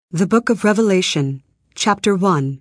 The Book of Revelation, Chapter 1.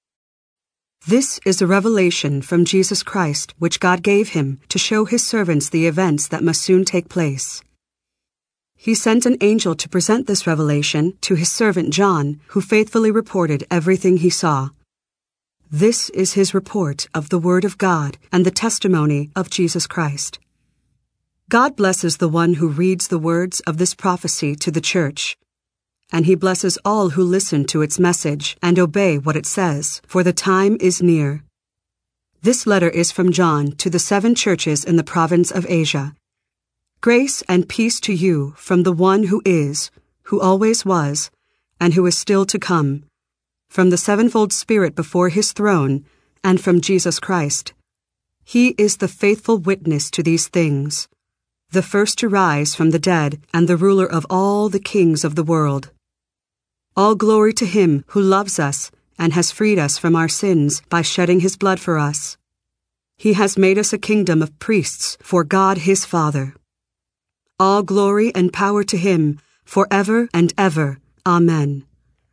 This is a revelation from Jesus Christ, which God gave him to show his servants the events that must soon take place. He sent an angel to present this revelation to his servant John, who faithfully reported everything he saw. This is his report of the Word of God and the testimony of Jesus Christ. God blesses the one who reads the words of this prophecy to the church, and he blesses all who listen to its message and obey what it says, for the time is near. This letter is from John to the 7 churches in the province of Asia. Grace and peace to you from the one who is, who always was, and who is still to come, from the sevenfold Spirit before his throne, and from Jesus Christ. He is the faithful witness to these things, the first to rise from the dead and the ruler of all the kings of the world. All glory to him who loves us and has freed us from our sins by shedding his blood for us. He has made us a kingdom of priests for God his Father. All glory and power to him forever and ever. Amen.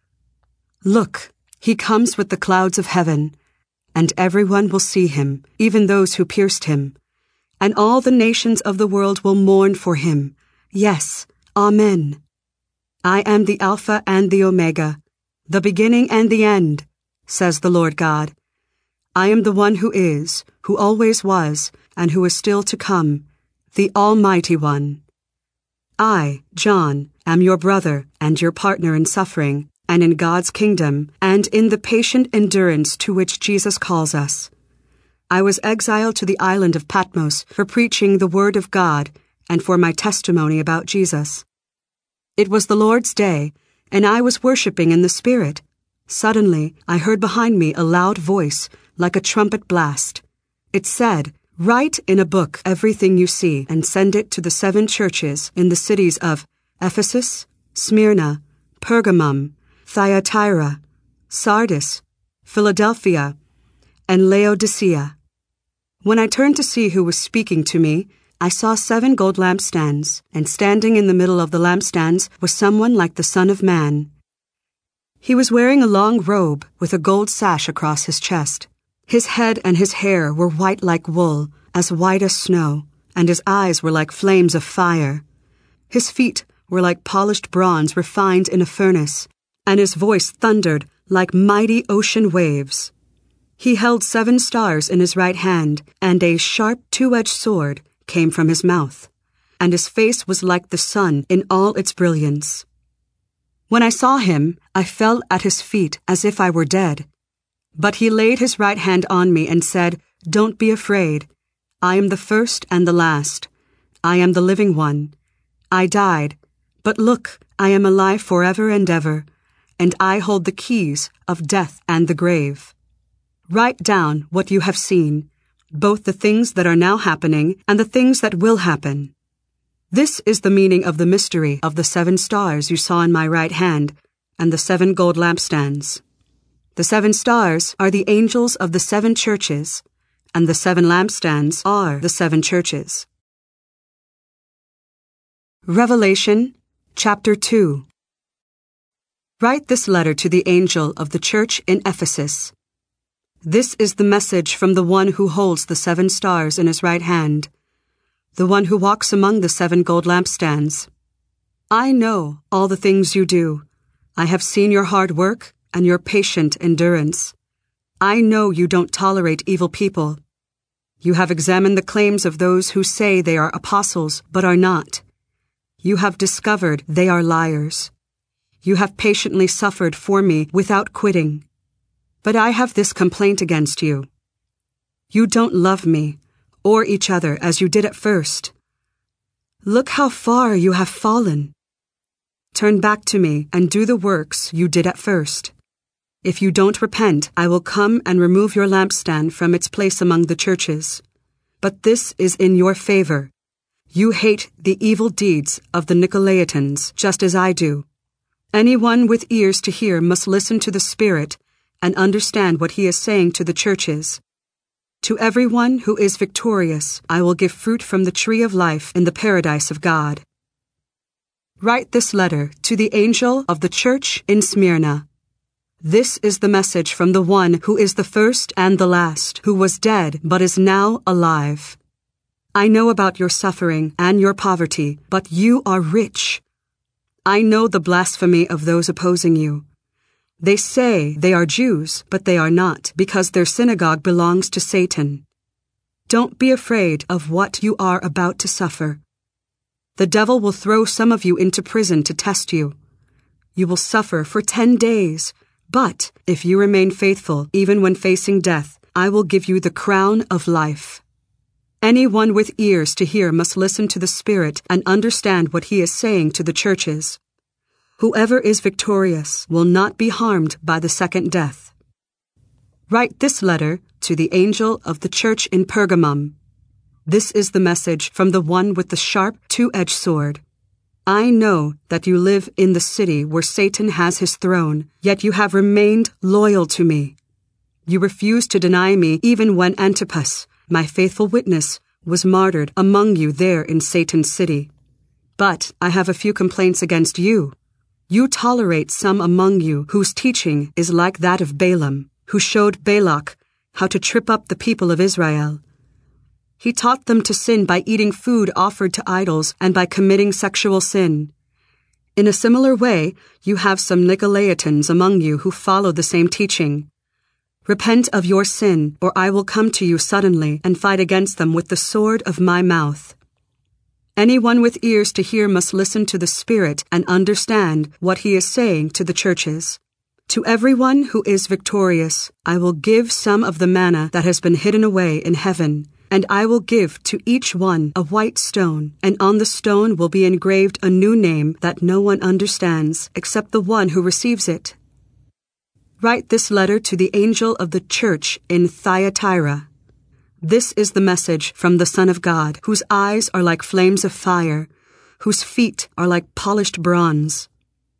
Look, he comes with the clouds of heaven, and everyone will see him, even those who pierced him. And all the nations of the world will mourn for him. Yes, Amen. I am the Alpha and the Omega, the beginning and the end, says the Lord God. I am the one who is, who always was, and who is still to come, the Almighty One. I, John, am your brother and your partner in suffering, and in God's kingdom, and in the patient endurance to which Jesus calls us. I was exiled to the island of Patmos for preaching the word of God and for my testimony about Jesus. It was the Lord's day, and I was worshiping in the Spirit. Suddenly, I heard behind me a loud voice, like a trumpet blast. It said, "Write in a book everything you see, and send it to the 7 churches in the cities of Ephesus, Smyrna, Pergamum, Thyatira, Sardis, Philadelphia, and Laodicea." When I turned to see who was speaking to me, I saw 7 gold lampstands, and standing in the middle of the lampstands was someone like the Son of Man. He was wearing a long robe with a gold sash across his chest. His head and his hair were white like wool, as white as snow, and his eyes were like flames of fire. His feet were like polished bronze refined in a furnace, and his voice thundered like mighty ocean waves. He held 7 stars in his right hand, and a sharp 2-edged sword came from his mouth, and his face was like the sun in all its brilliance. When I saw him, I fell at his feet as if I were dead. But he laid his right hand on me and said, "Don't be afraid. I am the first and the last. I am the living one. I died, but look, I am alive forever and ever, and I hold the keys of death and the grave. Write down what you have seen, both the things that are now happening and the things that will happen. This is the meaning of the mystery of the 7 stars you saw in my right hand and the 7 gold lampstands. The 7 stars are the angels of the 7 churches, and the 7 lampstands are the 7 churches. Revelation, Chapter 2. Write this letter to the angel of the church in Ephesus. This is the message from the one who holds the 7 stars in his right hand, the one who walks among the 7 gold lampstands. I know all the things you do. I have seen your hard work and your patient endurance. I know you don't tolerate evil people. You have examined the claims of those who say they are apostles but are not. You have discovered they are liars. You have patiently suffered for me without quitting. But I have this complaint against you. You don't love me or each other as you did at first. Look how far you have fallen. Turn back to me and do the works you did at first. If you don't repent, I will come and remove your lampstand from its place among the churches. But this is in your favor. You hate the evil deeds of the Nicolaitans, just as I do. Anyone with ears to hear must listen to the Spirit and understand what he is saying to the churches. To everyone who is victorious, I will give fruit from the tree of life in the paradise of God. Write this letter to the angel of the church in Smyrna. This is the message from the one who is the first and the last, who was dead but is now alive. I know about your suffering and your poverty, but you are rich. I know the blasphemy of those opposing you. They say they are Jews, but they are not, because their synagogue belongs to Satan. Don't be afraid of what you are about to suffer. The devil will throw some of you into prison to test you. You will suffer for 10 days, but if you remain faithful, even when facing death, I will give you the crown of life. Anyone with ears to hear must listen to the Spirit and understand what he is saying to the churches. Whoever is victorious will not be harmed by the second death. Write this letter to the angel of the church in Pergamum. This is the message from the one with the sharp, two-edged sword. I know that you live in the city where Satan has his throne, yet you have remained loyal to me. You refused to deny me even when Antipas, my faithful witness, was martyred among you there in Satan's city. But I have a few complaints against you. You tolerate some among you whose teaching is like that of Balaam, who showed Balak how to trip up the people of Israel. He taught them to sin by eating food offered to idols and by committing sexual sin. In a similar way, you have some Nicolaitans among you who follow the same teaching. Repent of your sin, or I will come to you suddenly and fight against them with the sword of my mouth. Anyone with ears to hear must listen to the Spirit and understand what he is saying to the churches. To everyone who is victorious, I will give some of the manna that has been hidden away in heaven, and I will give to each one a white stone, and on the stone will be engraved a new name that no one understands except the one who receives it. Write this letter to the angel of the church in Thyatira. This is the message from the Son of God, whose eyes are like flames of fire, whose feet are like polished bronze.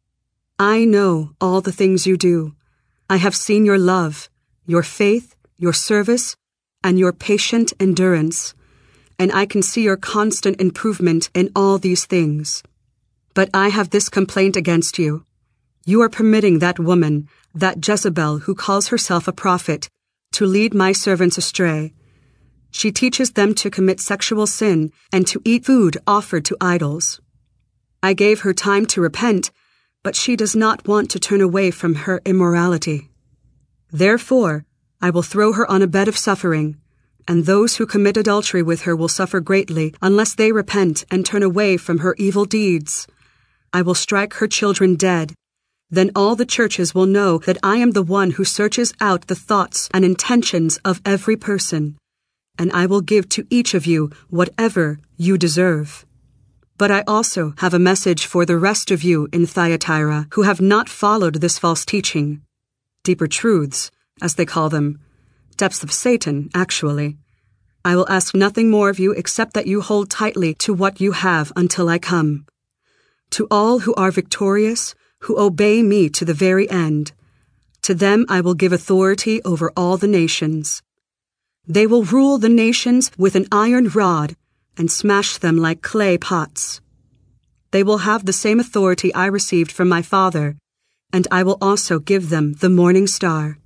I know all the things you do. I have seen your love, your faith, your service, and your patient endurance, and I can see your constant improvement in all these things. But I have this complaint against you. You are permitting that woman, that Jezebel who calls herself a prophet, to lead my servants astray. She teaches them to commit sexual sin and to eat food offered to idols. I gave her time to repent, but she does not want to turn away from her immorality. Therefore, I will throw her on a bed of suffering, and those who commit adultery with her will suffer greatly unless they repent and turn away from her evil deeds. I will strike her children dead. Then all the churches will know that I am the one who searches out the thoughts and intentions of every person, and I will give to each of you whatever you deserve. But I also have a message for the rest of you in Thyatira who have not followed this false teaching. Deeper truths, as they call them. Depths of Satan, actually. I will ask nothing more of you except that you hold tightly to what you have until I come. To all who are victorious, who obey me to the very end, to them I will give authority over all the nations. They will rule the nations with an iron rod and smash them like clay pots. They will have the same authority I received from my Father, and I will also give them the morning star.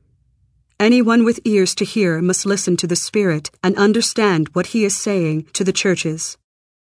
Anyone with ears to hear must listen to the Spirit and understand what he is saying to the churches.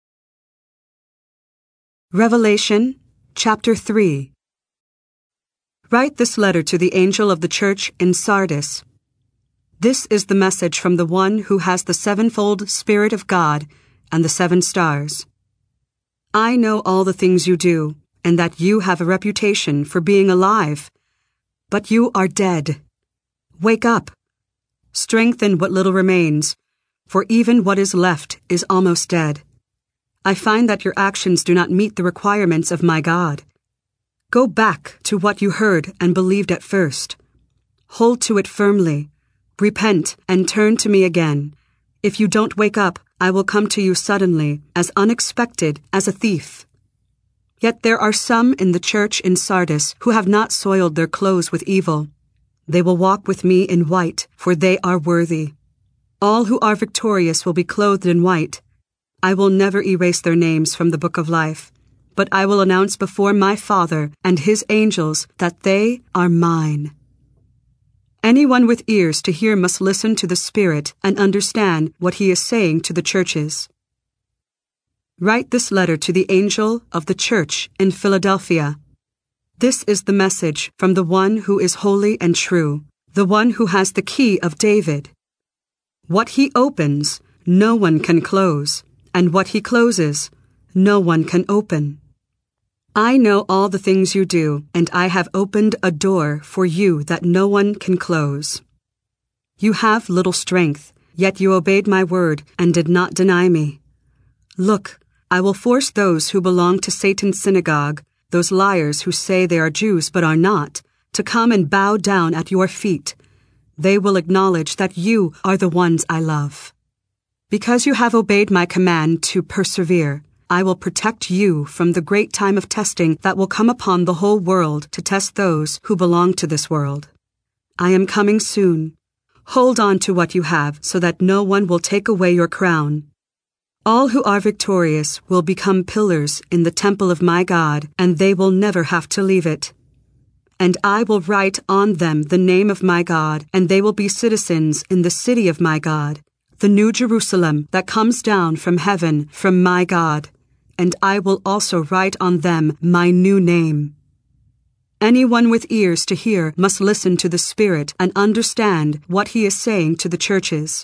Revelation, chapter 3. Write this letter to the angel of the church in Sardis. This is the message from the one who has the sevenfold Spirit of God and the 7 stars. I know all the things you do, and that you have a reputation for being alive, but you are dead. Wake up. Strengthen what little remains, for even what is left is almost dead. I find that your actions do not meet the requirements of my God. Go back to what you heard and believed at first. Hold to it firmly. Repent and turn to me again. If you don't wake up, I will come to you suddenly, as unexpected as a thief. Yet there are some in the church in Sardis who have not soiled their clothes with evil. They will walk with me in white, for they are worthy. All who are victorious will be clothed in white. I will never erase their names from the book of life, but I will announce before my Father and his angels that they are mine. Anyone with ears to hear must listen to the Spirit and understand what he is saying to the churches. Write this letter to the angel of the church in Philadelphia. This is the message from the one who is holy and true, the one who has the key of David. What he opens, no one can close, and what he closes, no one can open. I know all the things you do, and I have opened a door for you that no one can close. You have little strength, yet you obeyed my word and did not deny me. Look, I will force those who belong to Satan's synagogue, those liars who say they are Jews but are not, to come and bow down at your feet. They will acknowledge that you are the ones I love. Because you have obeyed my command to persevere, I will protect you from the great time of testing that will come upon the whole world to test those who belong to this world. I am coming soon. Hold on to what you have so that no one will take away your crown. All who are victorious will become pillars in the temple of my God, and they will never have to leave it. And I will write on them the name of my God, and they will be citizens in the city of my God, the new Jerusalem that comes down from heaven from my God. And I will also write on them my new name. Anyone with ears to hear must listen to the Spirit and understand what he is saying to the churches.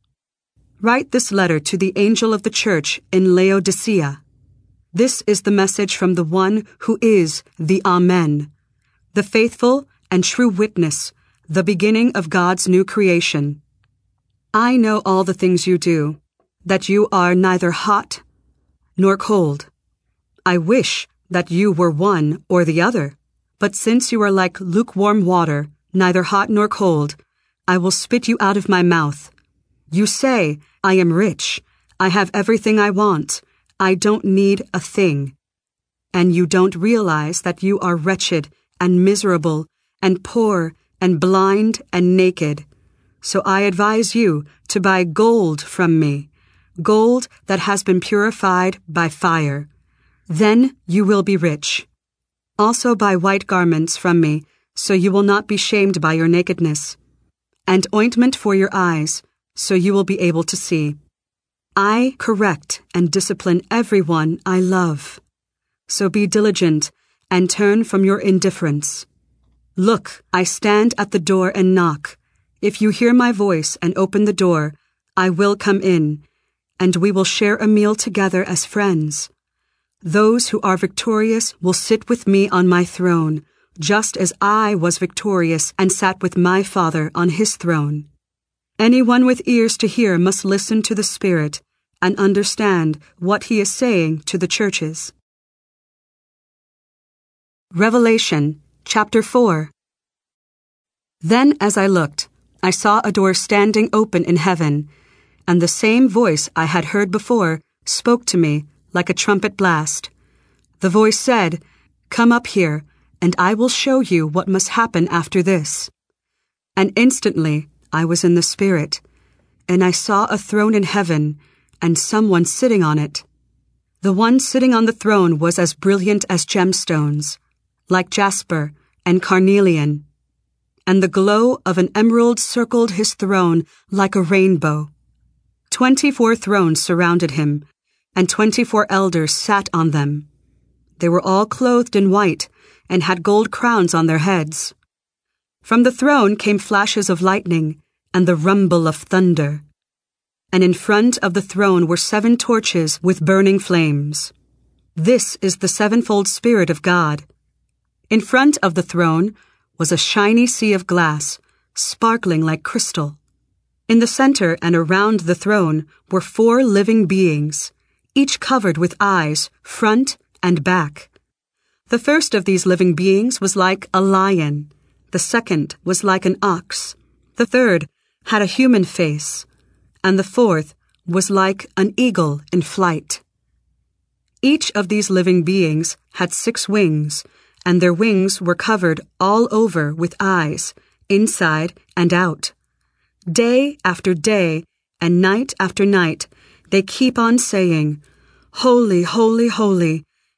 Write this letter to the angel of the church in Laodicea. This is the message from the one who is the Amen, the faithful and true witness, the beginning of God's new creation. I know all the things you do, that you are neither hot nor cold. I wish that you were one or the other, but since you are like lukewarm water, neither hot nor cold, I will spit you out of my mouth. You say, I am rich, I have everything I want, I don't need a thing. And you don't realize that you are wretched and miserable and poor and blind and naked. So I advise you to buy gold from me, gold that has been purified by fire. Then you will be rich. Also buy white garments from me, so you will not be shamed by your nakedness, and ointment for your eyes, so you will be able to see. I correct and discipline everyone I love. So be diligent and turn from your indifference. Look, I stand at the door and knock. If you hear my voice and open the door, I will come in, and we will share a meal together as friends. Those who are victorious will sit with me on my throne, just as I was victorious and sat with my Father on his throne. Anyone with ears to hear must listen to the Spirit and understand what he is saying to the churches. Revelation, chapter 4. Then as I looked, I saw a door standing open in heaven, and the same voice I had heard before spoke to me like a trumpet blast. The voice said, Come up here, and I will show you what must happen after this. And instantly I was in the Spirit, and I saw a throne in heaven, and someone sitting on it. The one sitting on the throne was as brilliant as gemstones, like jasper and carnelian, and the glow of an emerald circled his throne like a rainbow. 24 thrones surrounded him, and 24 elders sat on them. They were all clothed in white and had gold crowns on their heads. From the throne came flashes of lightning and the rumble of thunder. And in front of the throne were 7 torches with burning flames. This is the sevenfold Spirit of God. In front of the throne was a shiny sea of glass, sparkling like crystal. In the center and around the throne were 4 living beings, each covered with eyes, front and back. The first of these living beings was like a lion. The second was like an ox. The third had a human face. And the fourth was like an eagle in flight. Each of these living beings had 6 wings, and their wings were covered all over with eyes, inside and out. Day after day and night after night, they keep on saying, Holy, holy, holy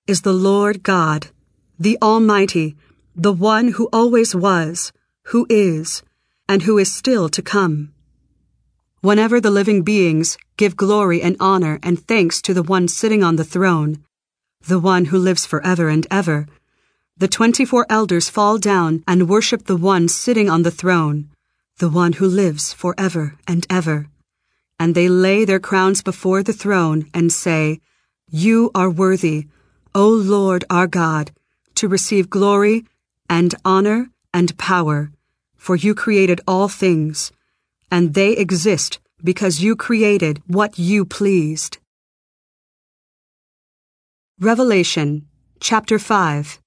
is the Lord God, the Almighty, the one who always was, who is, and who is still to come. Whenever the living beings give glory and honor and thanks to the one sitting on the throne, the one who lives forever and ever, the 24 elders fall down and worship the one sitting on the throne, the one who lives forever and ever. And they lay their crowns before the throne and say, "You are worthy, O Lord our God, to receive glory and honor and power, for you created all things, and they exist because you created what you pleased." Revelation, chapter 5.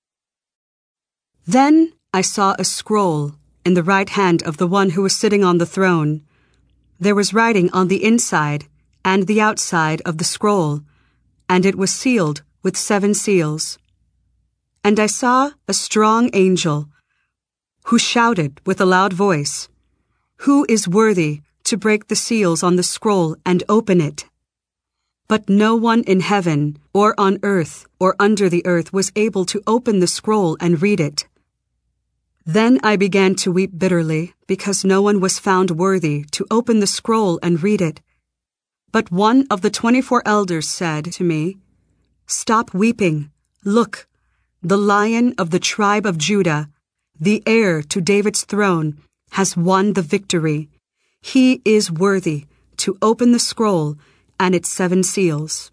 Then I saw a scroll in the right hand of the one who was sitting on the throne. There was writing on the inside and the outside of the scroll, and it was sealed with 7 seals. And I saw a strong angel who shouted with a loud voice, "Who is worthy to break the seals on the scroll and open it?" But no one in heaven or on earth or under the earth was able to open the scroll and read it. Then I began to weep bitterly because no one was found worthy to open the scroll and read it. But one of the 24 elders said to me, "Stop weeping. Look, the Lion of the tribe of Judah, the heir to David's throne, has won the victory. He is worthy to open the scroll and its 7 seals."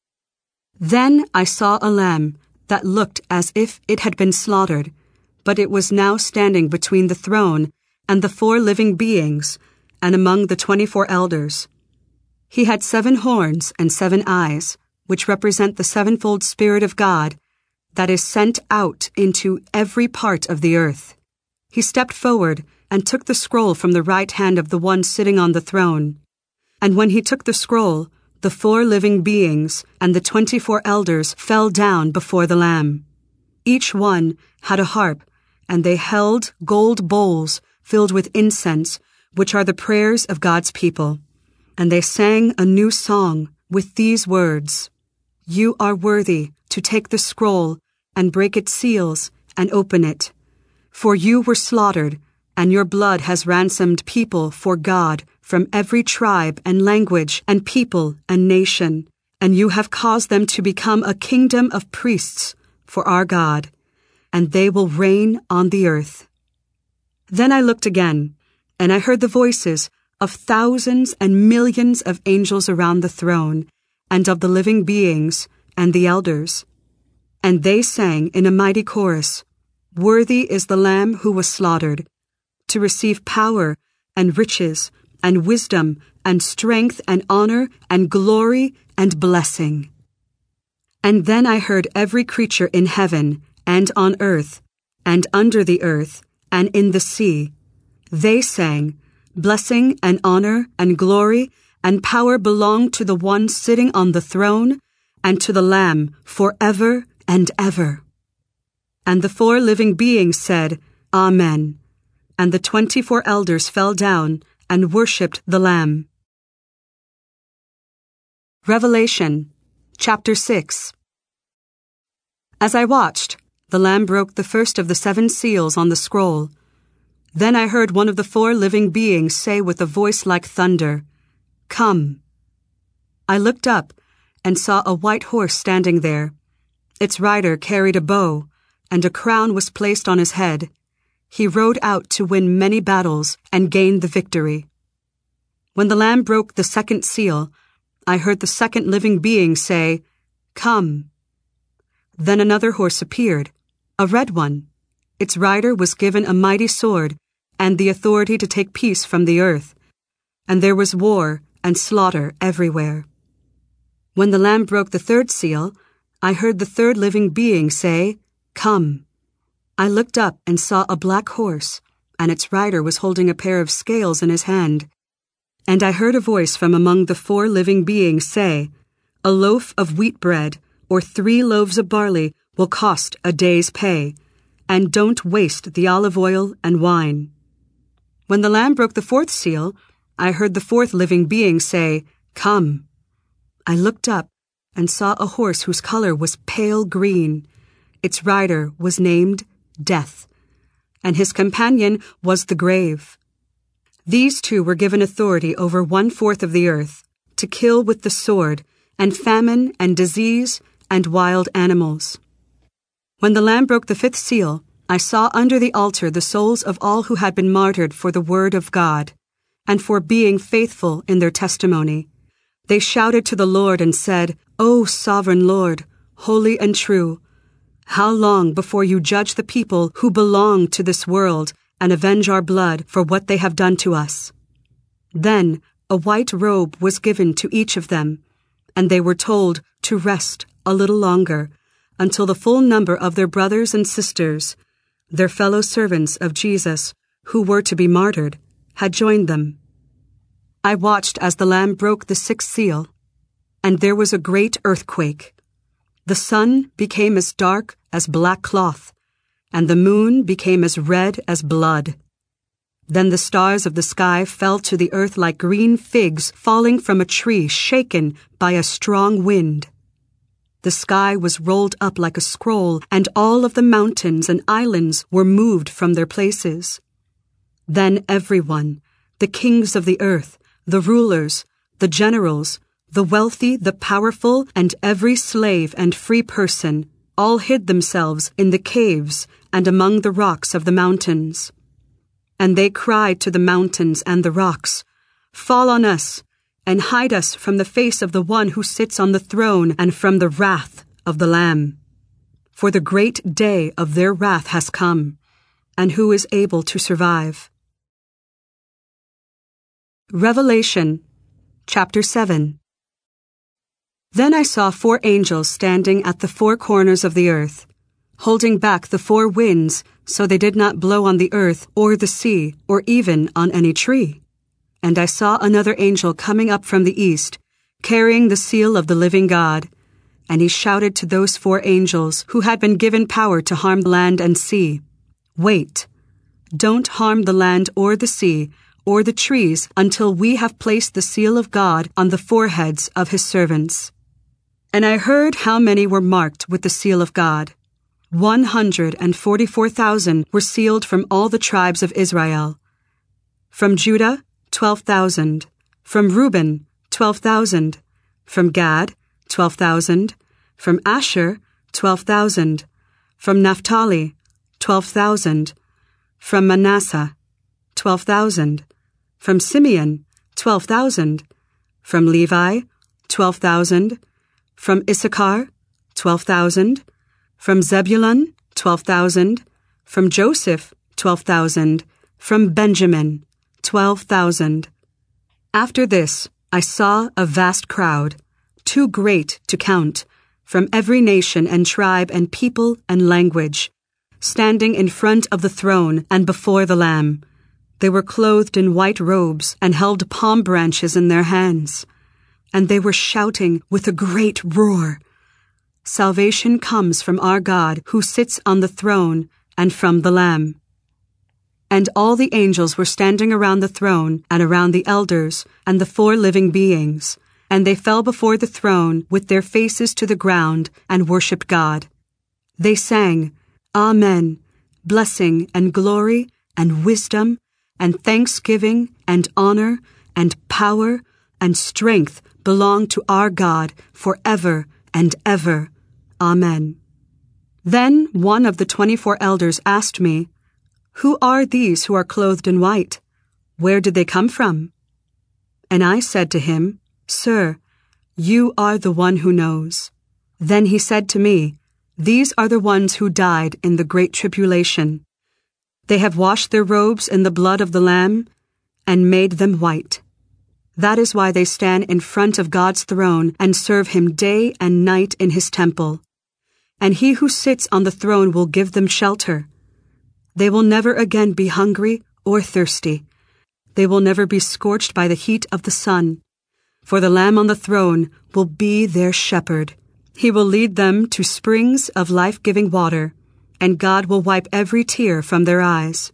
Then I saw a lamb that looked as if it had been slaughtered, but it was now standing between the throne and the 4 living beings and among the 24 elders. He had 7 horns and 7 eyes, which represent the 7-fold Spirit of God that is sent out into every part of the earth. He stepped forward and took the scroll from the right hand of the one sitting on the throne. And when he took the scroll, the 4 living beings and the 24 elders fell down before the Lamb. Each one had a harp, and they held gold bowls filled with incense, which are the prayers of God's people. And they sang a new song with these words, "You are worthy to take the scroll and break its seals and open it. For you were slaughtered, and your blood has ransomed people for God from every tribe and language and people and nation, and you have caused them to become a kingdom of priests for our God, and they will reign on the earth." Then I looked again, and I heard the voices of thousands and millions of angels around the throne, and of the living beings and the elders. And they sang in a mighty chorus, "Worthy is the Lamb who was slaughtered, to receive power and riches and wisdom and strength and honor and glory and blessing." And then I heard every creature in heaven and on earth and under the earth and in the sea. They sang, "Blessing and honor and glory and power belong to the one sitting on the throne and to the Lamb forever and ever." And the 4 living beings said, "Amen." And the 24 elders fell down and worshipped the Lamb. Revelation, chapter 6. As I watched, the Lamb broke the first of the 7 seals on the scroll. Then I heard one of the 4 living beings say with a voice like thunder, "Come." I looked up and saw a white horse standing there. Its rider carried a bow, and a crown was placed on his head. He rode out to win many battles and gain the victory. When the Lamb broke the 2nd seal, I heard the 2nd living being say, "Come." Then another horse appeared, a red one. Its rider was given a mighty sword and the authority to take peace from the earth, and there was war and slaughter everywhere. When the Lamb broke the 3rd seal, I heard the 3rd living being say, "Come." I looked up and saw a black horse, and its rider was holding a pair of scales in his hand. And I heard a voice from among the 4 living beings say, "A loaf of wheat bread or 3 loaves of barley will cost a day's pay, and don't waste the olive oil and wine." When the Lamb broke the 4th seal, I heard the 4th living being say, "Come." I looked up and saw a horse whose color was pale green. Its rider was named Death, and his companion was the Grave. These two were given authority over 1/4 of the earth, to kill with the sword, and famine and disease and wild animals. When the Lamb broke the 5th seal, I saw under the altar the souls of all who had been martyred for the word of God, and for being faithful in their testimony. They shouted to the Lord and said, "O sovereign Lord, holy and true, how long before you judge the people who belong to this world and avenge our blood for what they have done to us?" Then a white robe was given to each of them, and they were told to rest a little longer until the full number of their brothers and sisters, their fellow servants of Jesus, who were to be martyred, had joined them. I watched as the Lamb broke the 6th seal, and there was a great earthquake. The sun became as dark as black cloth, and the moon became as red as blood. Then the stars of the sky fell to the earth like green figs falling from a tree shaken by a strong wind. The sky was rolled up like a scroll, and all of the mountains and islands were moved from their places. Then everyone, the kings of the earth, the rulers, the generals, the wealthy, the powerful, and every slave and free person, all hid themselves in the caves and among the rocks of the mountains. And they cried to the mountains and the rocks, "Fall on us, and hide us from the face of the one who sits on the throne and from the wrath of the Lamb. For the great day of their wrath has come, and who is able to survive?" Revelation, chapter 7. Then I saw 4 angels standing at the 4 corners of the earth, holding back the 4 winds so they did not blow on the earth or the sea or even on any tree. And I saw another angel coming up from the east, carrying the seal of the living God. And he shouted to those 4 angels who had been given power to harm land and sea, "Wait, don't harm the land or the sea or the trees until we have placed the seal of God on the foreheads of his servants." And I heard how many were marked with the seal of God. 144,000 were sealed from all the tribes of Israel. From Judah, 12,000. From Reuben, 12,000. From Gad, 12,000. From Asher, 12,000. From Naphtali, 12,000. From Manasseh, 12,000. From Simeon, 12,000. From Levi, 12,000. From Issachar, 12,000. From Zebulun, 12,000. From Joseph, 12,000. From Benjamin, 12,000. After this, I saw a vast crowd, too great to count, from every nation and tribe and people and language, standing in front of the throne and before the Lamb. They were clothed in white robes and held palm branches in their hands. And they were shouting with a great roar, "Salvation comes from our God who sits on the throne and from the Lamb." And all the angels were standing around the throne and around the elders and the 4 living beings, and they fell before the throne with their faces to the ground and worshipped God. They sang, "Amen, blessing and glory and wisdom and thanksgiving and honor and power and strength belong to our God forever and ever. Amen." Then one of the 24 elders asked me, "Who are these who are clothed in white? Where did they come from?" And I said to him, "Sir, you are the one who knows." Then he said to me, "These are the ones who died in the great tribulation. They have washed their robes in the blood of the Lamb and made them white. That is why they stand in front of God's throne and serve him day and night in his temple. And he who sits on the throne will give them shelter. They will never again be hungry or thirsty. They will never be scorched by the heat of the sun. For the Lamb on the throne will be their shepherd. He will lead them to springs of life-giving water, and God will wipe every tear from their eyes.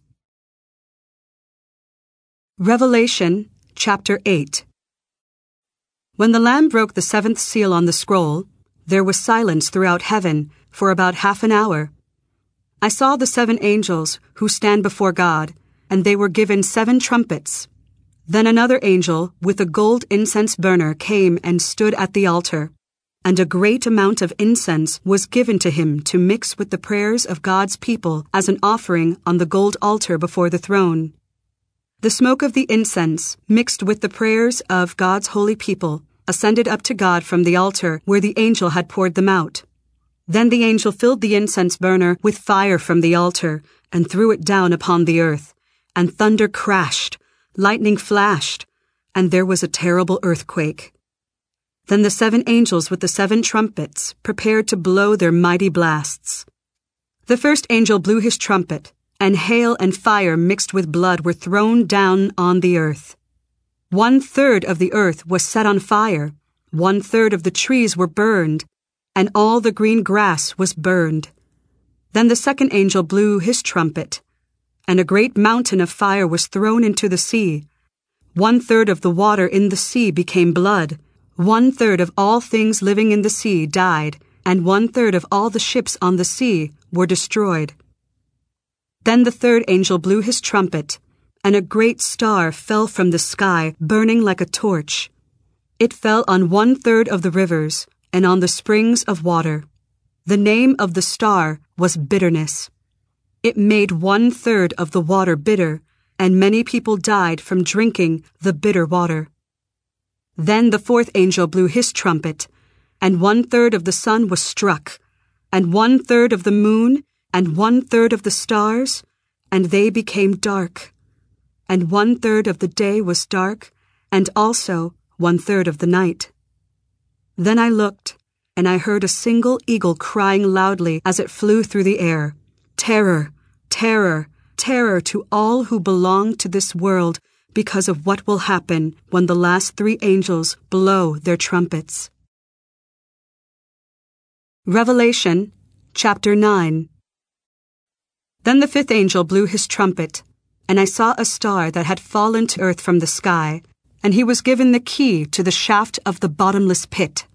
Revelation, chapter 8. When the Lamb broke the 7th seal on the scroll, There was silence throughout heaven for about half an hour. I saw the 7 angels who stand before God, and they were given 7 trumpets. Then another angel with a gold incense burner came and stood at the altar, and a great amount of incense was given to him to mix with the prayers of God's people as an offering on the gold altar before the throne. The smoke of the incense, mixed with the prayers of God's holy people, ascended up to God from the altar where the angel had poured them out. Then the angel filled the incense burner with fire from the altar and threw it down upon the earth, and thunder crashed, lightning flashed, and there was a terrible earthquake. Then the 7 angels with the 7 trumpets prepared to blow their mighty blasts. The first angel blew his trumpet, and hail and fire mixed with blood were thrown down on the earth. 1/3 of the earth was set on fire, 1/3 of the trees were burned, and all the green grass was burned. Then the second angel blew his trumpet, and a great mountain of fire was thrown into the sea. 1/3 of the water in the sea became blood, 1/3 of all things living in the sea died, and 1/3 of all the ships on the sea were destroyed. Then the third angel blew his trumpet, and a great star fell from the sky, burning like a torch. It fell on 1/3 of the rivers and on the springs of water. The name of the star was Bitterness. It made 1/3 of the water bitter, and many people died from drinking the bitter water. Then the fourth angel blew his trumpet, and 1/3 of the sun was struck, and 1/3 of the moon, and 1/3 of the stars, and they became dark. And 1/3 of the day was dark, and also 1/3 of the night. Then I looked, and I heard a single eagle crying loudly as it flew through the air, "Terror, terror, terror to all who belong to this world, because of what will happen when the last 3 angels blow their trumpets." Revelation, chapter 9. Then the 5th angel blew his trumpet, and I saw a star that had fallen to earth from the sky, and he was given the key to the shaft of the bottomless pit.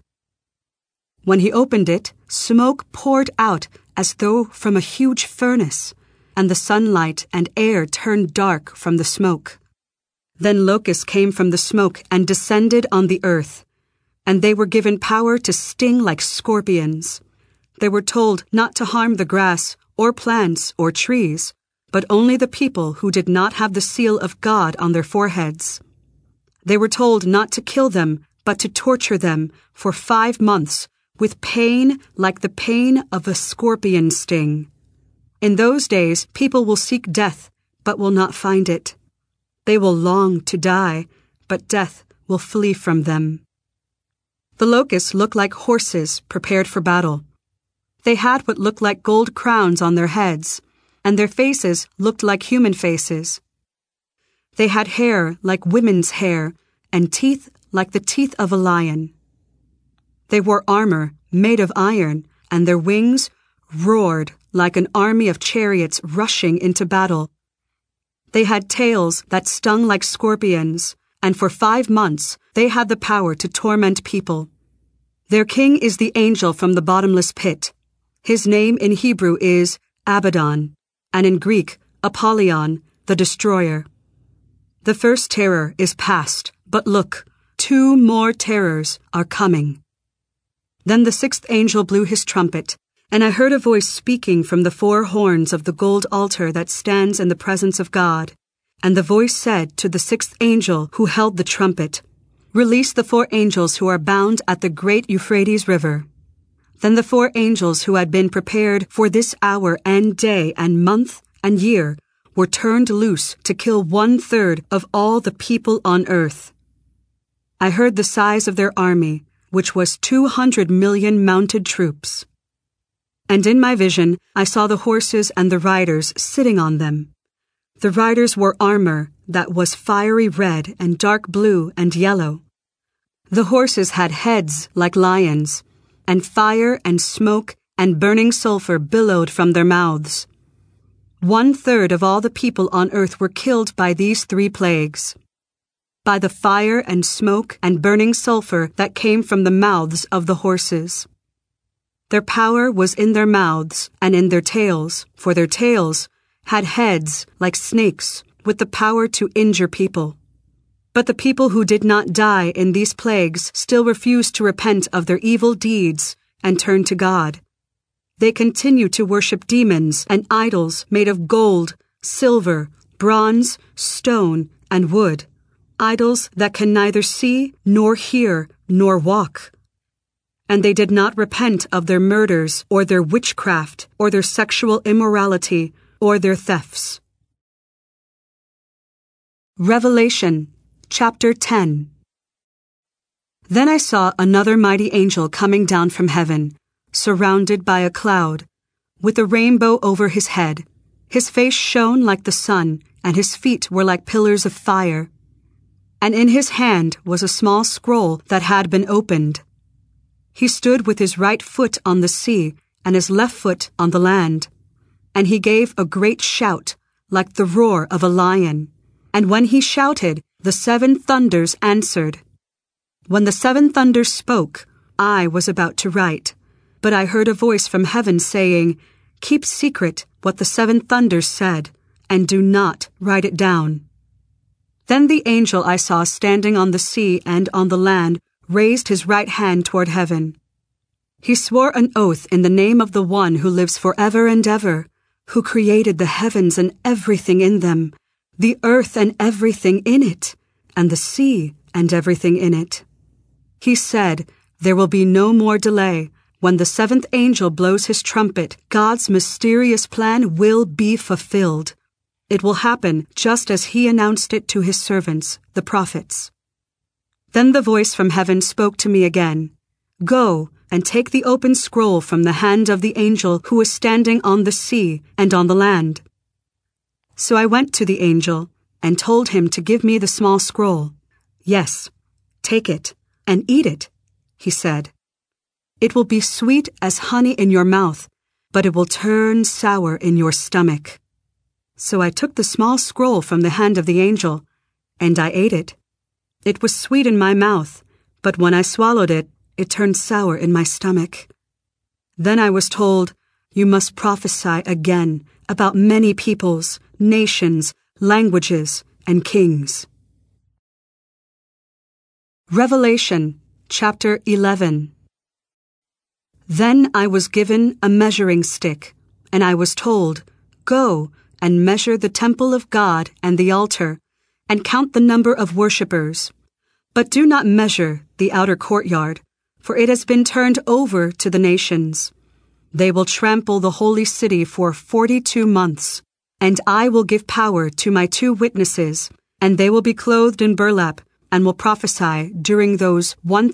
When he opened it, smoke poured out as though from a huge furnace, and the sunlight and air turned dark from the smoke. Then locusts came from the smoke and descended on the earth, and they were given power to sting like scorpions. They were told not to harm the grass or plants or trees, but only the people who did not have the seal of God on their foreheads. They were told not to kill them, but to torture them for 5 months with pain like the pain of a scorpion sting. In those days, people will seek death, but will not find it. They will long to die, but death will flee from them. The locusts looked like horses prepared for battle. They had what looked like gold crowns on their heads, and their faces looked like human faces. They had hair like women's hair, and teeth like the teeth of a lion. They wore armor made of iron, and their wings roared like an army of chariots rushing into battle. They had tails that stung like scorpions, and for 5 months they had the power to torment people. Their king is the angel from the bottomless pit. His name in Hebrew is Abaddon, and in Greek, Apollyon, the destroyer. The first terror is past, but look, 2 more terrors are coming. Then the 6th angel blew his trumpet, and I heard a voice speaking from the 4 horns of the gold altar that stands in the presence of God. And the voice said to the 6th angel who held the trumpet, "Release the 4 angels who are bound at the great Euphrates River." Then the 4 angels who had been prepared for this hour and day and month and year were turned loose to kill 1/3 of all the people on earth. I heard the size of their army, which was 200 million mounted troops. And in my vision I saw the horses and the riders sitting on them. The riders wore armor that was fiery red and dark blue and yellow. The horses had heads like lions, and fire and smoke and burning sulfur billowed from their mouths. 1/3 of all the people on earth were killed by these 3 plagues: by the fire and smoke and burning sulfur that came from the mouths of the horses, Their power was in their mouths and in their tails, for their tails had heads like snakes with the power to injure people. But the people who did not die in these plagues still refused to repent of their evil deeds and turn to God. They continue to worship demons and idols made of gold, silver, bronze, stone, and wood, idols that can neither see nor hear nor walk. And they did not repent of their murders or their witchcraft or their sexual immorality or their thefts. Revelation, chapter 10. Then I saw another mighty angel coming down from heaven, surrounded by a cloud, with a rainbow over his head. His face shone like the sun, and his feet were like pillars of fire. And in his hand was a small scroll that had been opened. He stood with his right foot on the sea and his left foot on the land. And he gave a great shout, like the roar of a lion. And when he shouted, the 7 thunders answered. When the 7 thunders spoke, I was about to write, but I heard a voice from heaven saying, "Keep secret what the 7 thunders said, and do not write it down." Then the angel I saw standing on the sea and on the land raised his right hand toward heaven. He swore an oath in the name of the one who lives forever and ever, who created the heavens and everything in them, the earth and everything in it, and the sea and everything in it. He said, "There will be no more delay. When the 7th angel blows his trumpet, God's mysterious plan will be fulfilled. It will happen just as he announced it to his servants, the prophets." Then the voice from heaven spoke to me again, "Go and take the open scroll from the hand of the angel who was standing on the sea and on the land." So I went to the angel and told him to give me the small scroll. "Yes, take it and eat it," he said. "It will be sweet as honey in your mouth, but it will turn sour in your stomach." So I took the small scroll from the hand of the angel, and I ate it. It was sweet in my mouth, but when I swallowed it, it turned sour in my stomach. Then I was told, "You must prophesy again about many peoples, nations, languages, and kings." Revelation, chapter 11. Then I was given a measuring stick, and I was told, "Go and measure the temple of God and the altar, and count the number of worshippers. But do not measure the outer courtyard, for it has been turned over to the nations. They will trample the holy city for 42 months, and I will give power to my 2 witnesses, and they will be clothed in burlap, and will prophesy during those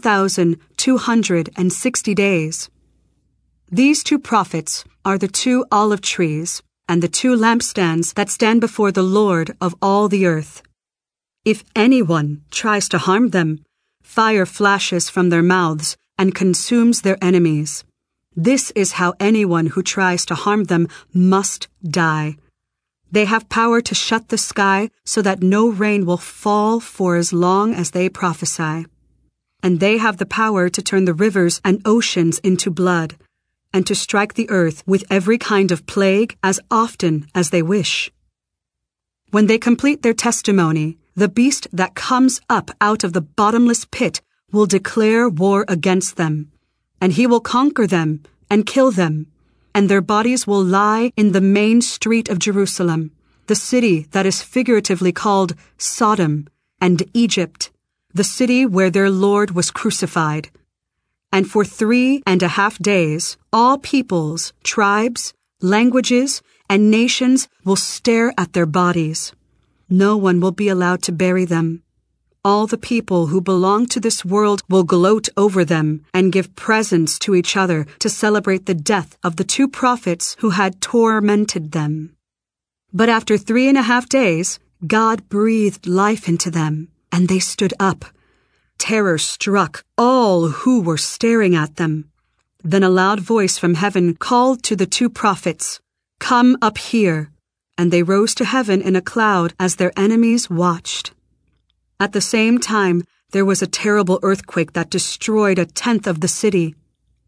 1,260 days. These 2 prophets are the 2 olive trees and the 2 lampstands that stand before the Lord of all the earth. If anyone tries to harm them, fire flashes from their mouths and consumes their enemies. This is how anyone who tries to harm them must die. They have power to shut the sky so that no rain will fall for as long as they prophesy. And they have the power to turn the rivers and oceans into blood, and to strike the earth with every kind of plague as often as they wish. When they complete their testimony, the beast that comes up out of the bottomless pit will declare war against them, and he will conquer them and kill them, and their bodies will lie in the main street of Jerusalem, the city that is figuratively called Sodom and Egypt, the city where their Lord was crucified. And for 3.5 days, all peoples, tribes, languages, and nations will stare at their bodies. No one will be allowed to bury them. All the people who belong to this world will gloat over them and give presents to each other to celebrate the death of the 2 prophets who had tormented them. But after 3.5 days, God breathed life into them, and they stood up. Terror struck all who were staring at them. Then a loud voice from heaven called to the 2 prophets, "Come up here." And they rose to heaven in a cloud as their enemies watched. At the same time, there was a terrible earthquake that destroyed 1/10 of the city.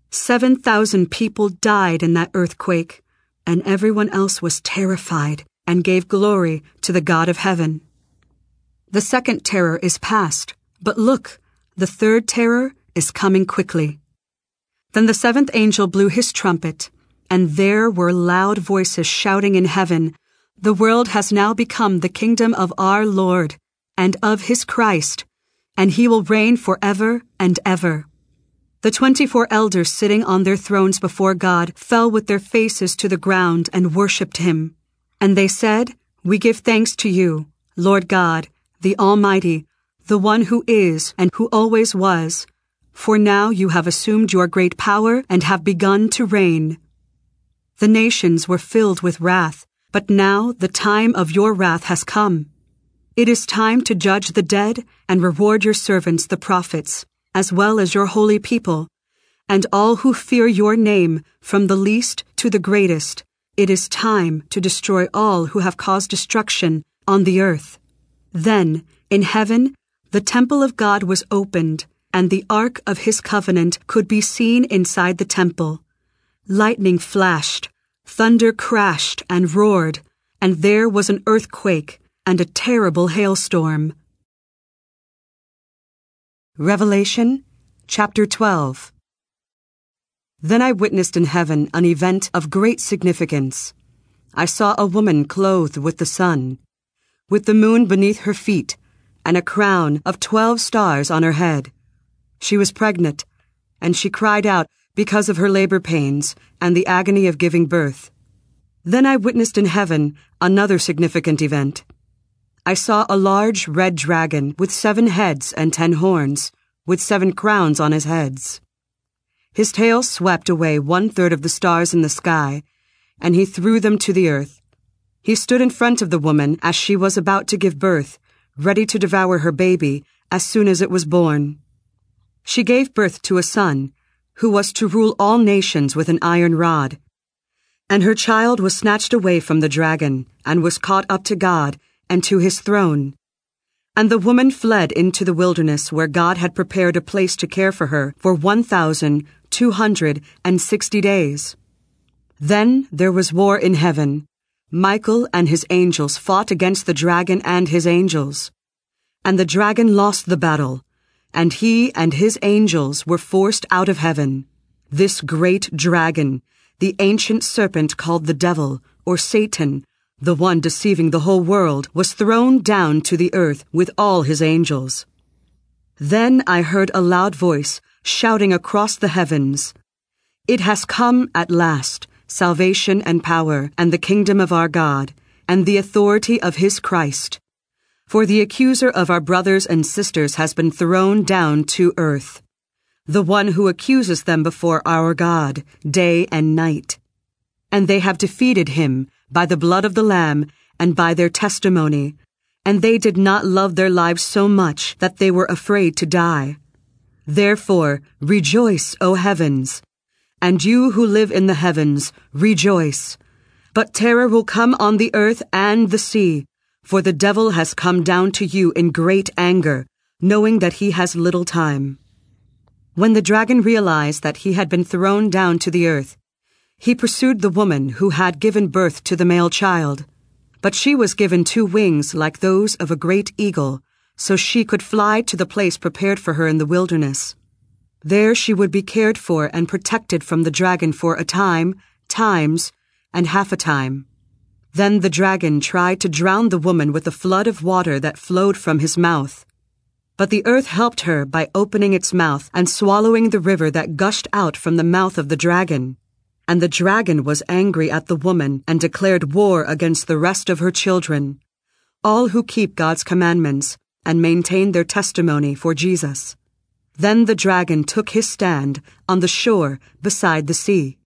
7,000 people died in that earthquake, and everyone else was terrified and gave glory to the God of heaven. The second terror is past, but look, the third terror is coming quickly. Then the seventh angel blew his trumpet, and there were loud voices shouting in heaven, "The world has now become the kingdom of our Lord and of his Christ, and he will reign forever and ever." The 24 elders sitting on their thrones before God fell with their faces to the ground and worshipped him. And they said, "We give thanks to you, Lord God, the Almighty, the one who is and who always was, for now you have assumed your great power and have begun to reign." The nations were filled with wrath, but now the time of your wrath has come. It is time to judge the dead and reward your servants the prophets, as well as your holy people, and all who fear your name, from the least to the greatest. It is time to destroy all who have caused destruction on the earth. Then, in heaven, the temple of God was opened, and the ark of his covenant could be seen inside the temple. Lightning flashed, thunder crashed and roared, and there was an earthquake and a terrible hailstorm. Revelation, chapter 12. Then I witnessed in heaven an event of great significance. I saw a woman clothed with the sun, with the moon beneath her feet, and a crown of 12 stars on her head. She was pregnant, and she cried out because of her labor pains and the agony of giving birth. Then I witnessed in heaven another significant event. I saw a large red dragon with 7 heads and 10 horns, with 7 crowns on his heads. His tail swept away 1/3 of the stars in the sky, and he threw them to the earth. He stood in front of the woman as she was about to give birth, ready to devour her baby as soon as it was born. She gave birth to a son, who was to rule all nations with an iron rod. And her child was snatched away from the dragon, and was caught up to God and to his throne. And the woman fled into the wilderness, where God had prepared a place to care for her for 1,260 days. Then there was war in heaven. Michael and his angels fought against the dragon and his angels. And the dragon lost the battle, and he and his angels were forced out of heaven. This great dragon, the ancient serpent called the devil, or Satan, the one deceiving the whole world, was thrown down to the earth with all his angels. Then I heard a loud voice shouting across the heavens, "It has come at last, salvation and power, and the kingdom of our God, and the authority of his Christ. For the accuser of our brothers and sisters has been thrown down to earth, the one who accuses them before our God day and night. And they have defeated him by the blood of the Lamb and by their testimony, and they did not love their lives so much that they were afraid to die. Therefore, rejoice, O heavens, and you who live in the heavens, rejoice. But terror will come on the earth and the sea, for the devil has come down to you in great anger, knowing that he has little time." When the dragon realized that he had been thrown down to the earth, he pursued the woman who had given birth to the male child. But she was given 2 wings like those of a great eagle, so she could fly to the place prepared for her in the wilderness. There she would be cared for and protected from the dragon for a time, times, and half a time. Then the dragon tried to drown the woman with a flood of water that flowed from his mouth. But the earth helped her by opening its mouth and swallowing the river that gushed out from the mouth of the dragon. And the dragon was angry at the woman and declared war against the rest of her children, all who keep God's commandments and maintain their testimony for Jesus. Then the dragon took his stand on the shore beside the sea.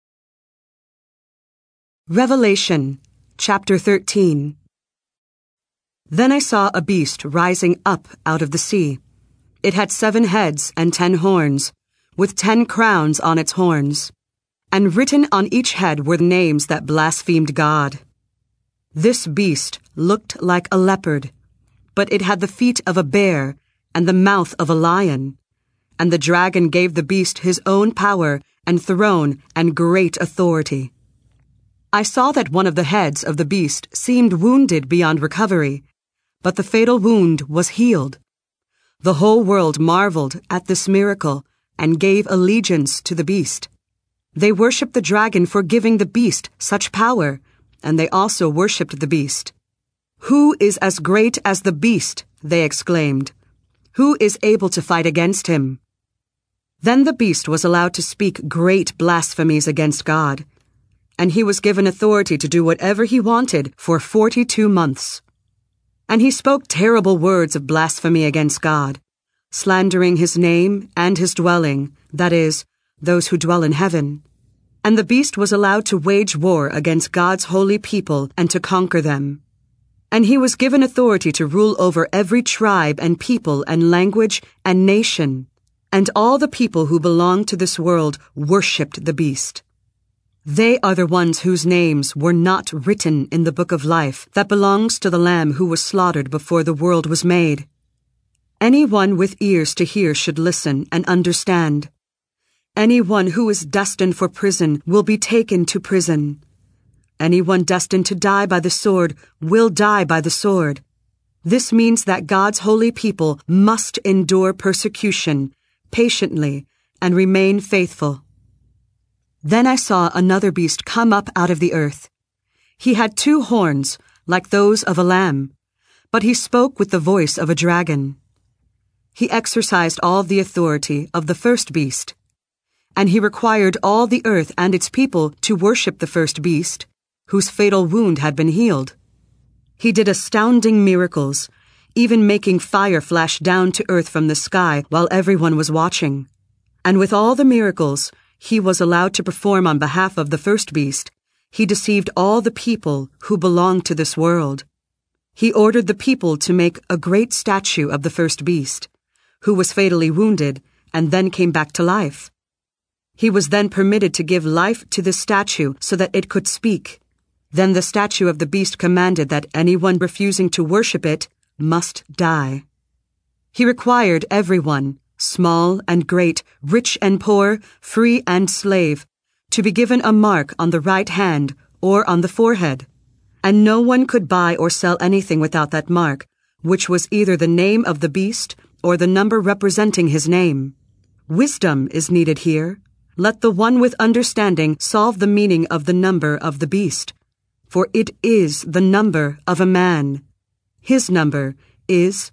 Revelation, chapter 13. Then I saw a beast rising up out of the sea. It had 7 heads and 10 horns, with 10 crowns on its horns. And written on each head were names that blasphemed God. This beast looked like a leopard, but it had the feet of a bear and the mouth of a lion. And the dragon gave the beast his own power and throne and great authority. I saw that one of the heads of the beast seemed wounded beyond recovery, but the fatal wound was healed. The whole world marveled at this miracle and gave allegiance to the beast. They worshipped the dragon for giving the beast such power, and they also worshipped the beast. "Who is as great as the beast?" they exclaimed. "Who is able to fight against him?" Then the beast was allowed to speak great blasphemies against God, and he was given authority to do whatever he wanted for 42 months. And he spoke terrible words of blasphemy against God, slandering his name and his dwelling, that is, those who dwell in heaven. And the beast was allowed to wage war against God's holy people and to conquer them. And he was given authority to rule over every tribe and people and language and nation. And all the people who belong to this world worshipped the beast. They are the ones whose names were not written in the book of life that belongs to the Lamb who was slaughtered before the world was made. Anyone with ears to hear should listen and understand. Anyone who is destined for prison will be taken to prison. Anyone destined to die by the sword will die by the sword. This means that God's holy people must endure persecution patiently and remain faithful. Then I saw another beast come up out of the earth. He had 2 horns, like those of a lamb, but he spoke with the voice of a dragon. He exercised all the authority of the first beast, and he required all the earth and its people to worship the first beast, whose fatal wound had been healed. He did astounding miracles, even making fire flash down to earth from the sky while everyone was watching. And with all the miracles he was allowed to perform on behalf of the first beast, he deceived all the people who belonged to this world. He ordered the people to make a great statue of the first beast, who was fatally wounded and then came back to life. He was then permitted to give life to the statue so that it could speak. Then the statue of the beast commanded that anyone refusing to worship it must die. He required everyone, small and great, rich and poor, free and slave, to be given a mark on the right hand or on the forehead. And no one could buy or sell anything without that mark, which was either the name of the beast or the number representing his name. Wisdom is needed here. Let the one with understanding solve the meaning of the number of the beast, for it is the number of a man. His number is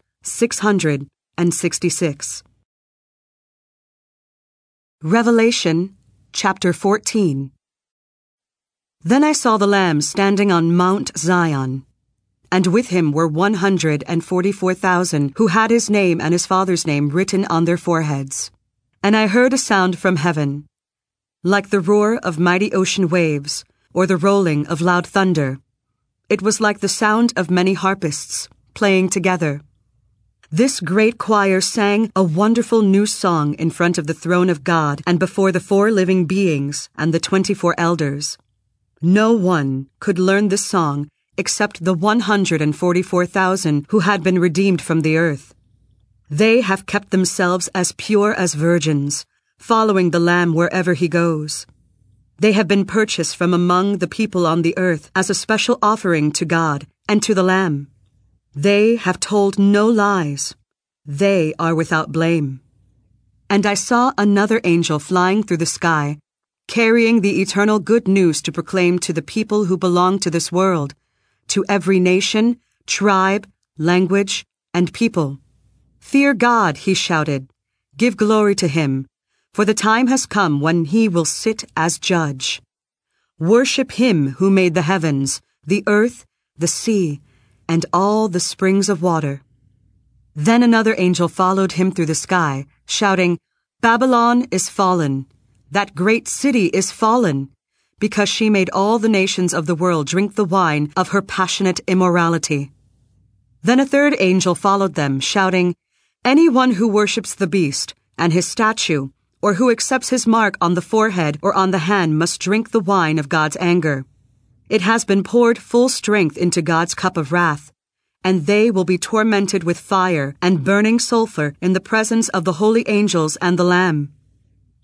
666. Revelation, chapter 14. Then I saw the Lamb standing on Mount Zion, and with him were 144,000 who had his name and his Father's name written on their foreheads. And I heard a sound from heaven, like the roar of mighty ocean waves, or the rolling of loud thunder. It was like the sound of many harpists playing together. This great choir sang a wonderful new song in front of the throne of God and before the 4 living beings and the 24 elders. No one could learn this song except the 144,000 who had been redeemed from the earth. They have kept themselves as pure as virgins, following the Lamb wherever he goes. They have been purchased from among the people on the earth as a special offering to God and to the Lamb. They have told no lies. They are without blame. And I saw another angel flying through the sky, carrying the eternal good news to proclaim to the people who belong to this world, to every nation, tribe, language, and people. Fear God, he shouted. Give glory to him, for the time has come when he will sit as judge. Worship him who made the heavens, the earth, the sea, and all the springs of water. Then another angel followed him through the sky, shouting, Babylon is fallen, that great city is fallen, because she made all the nations of the world drink the wine of her passionate immorality. Then a third angel followed them, shouting, Anyone who worships the beast and his statue, or who accepts his mark on the forehead or on the hand must drink the wine of God's anger. It has been poured full strength into God's cup of wrath, and they will be tormented with fire and burning sulfur in the presence of the holy angels and the Lamb.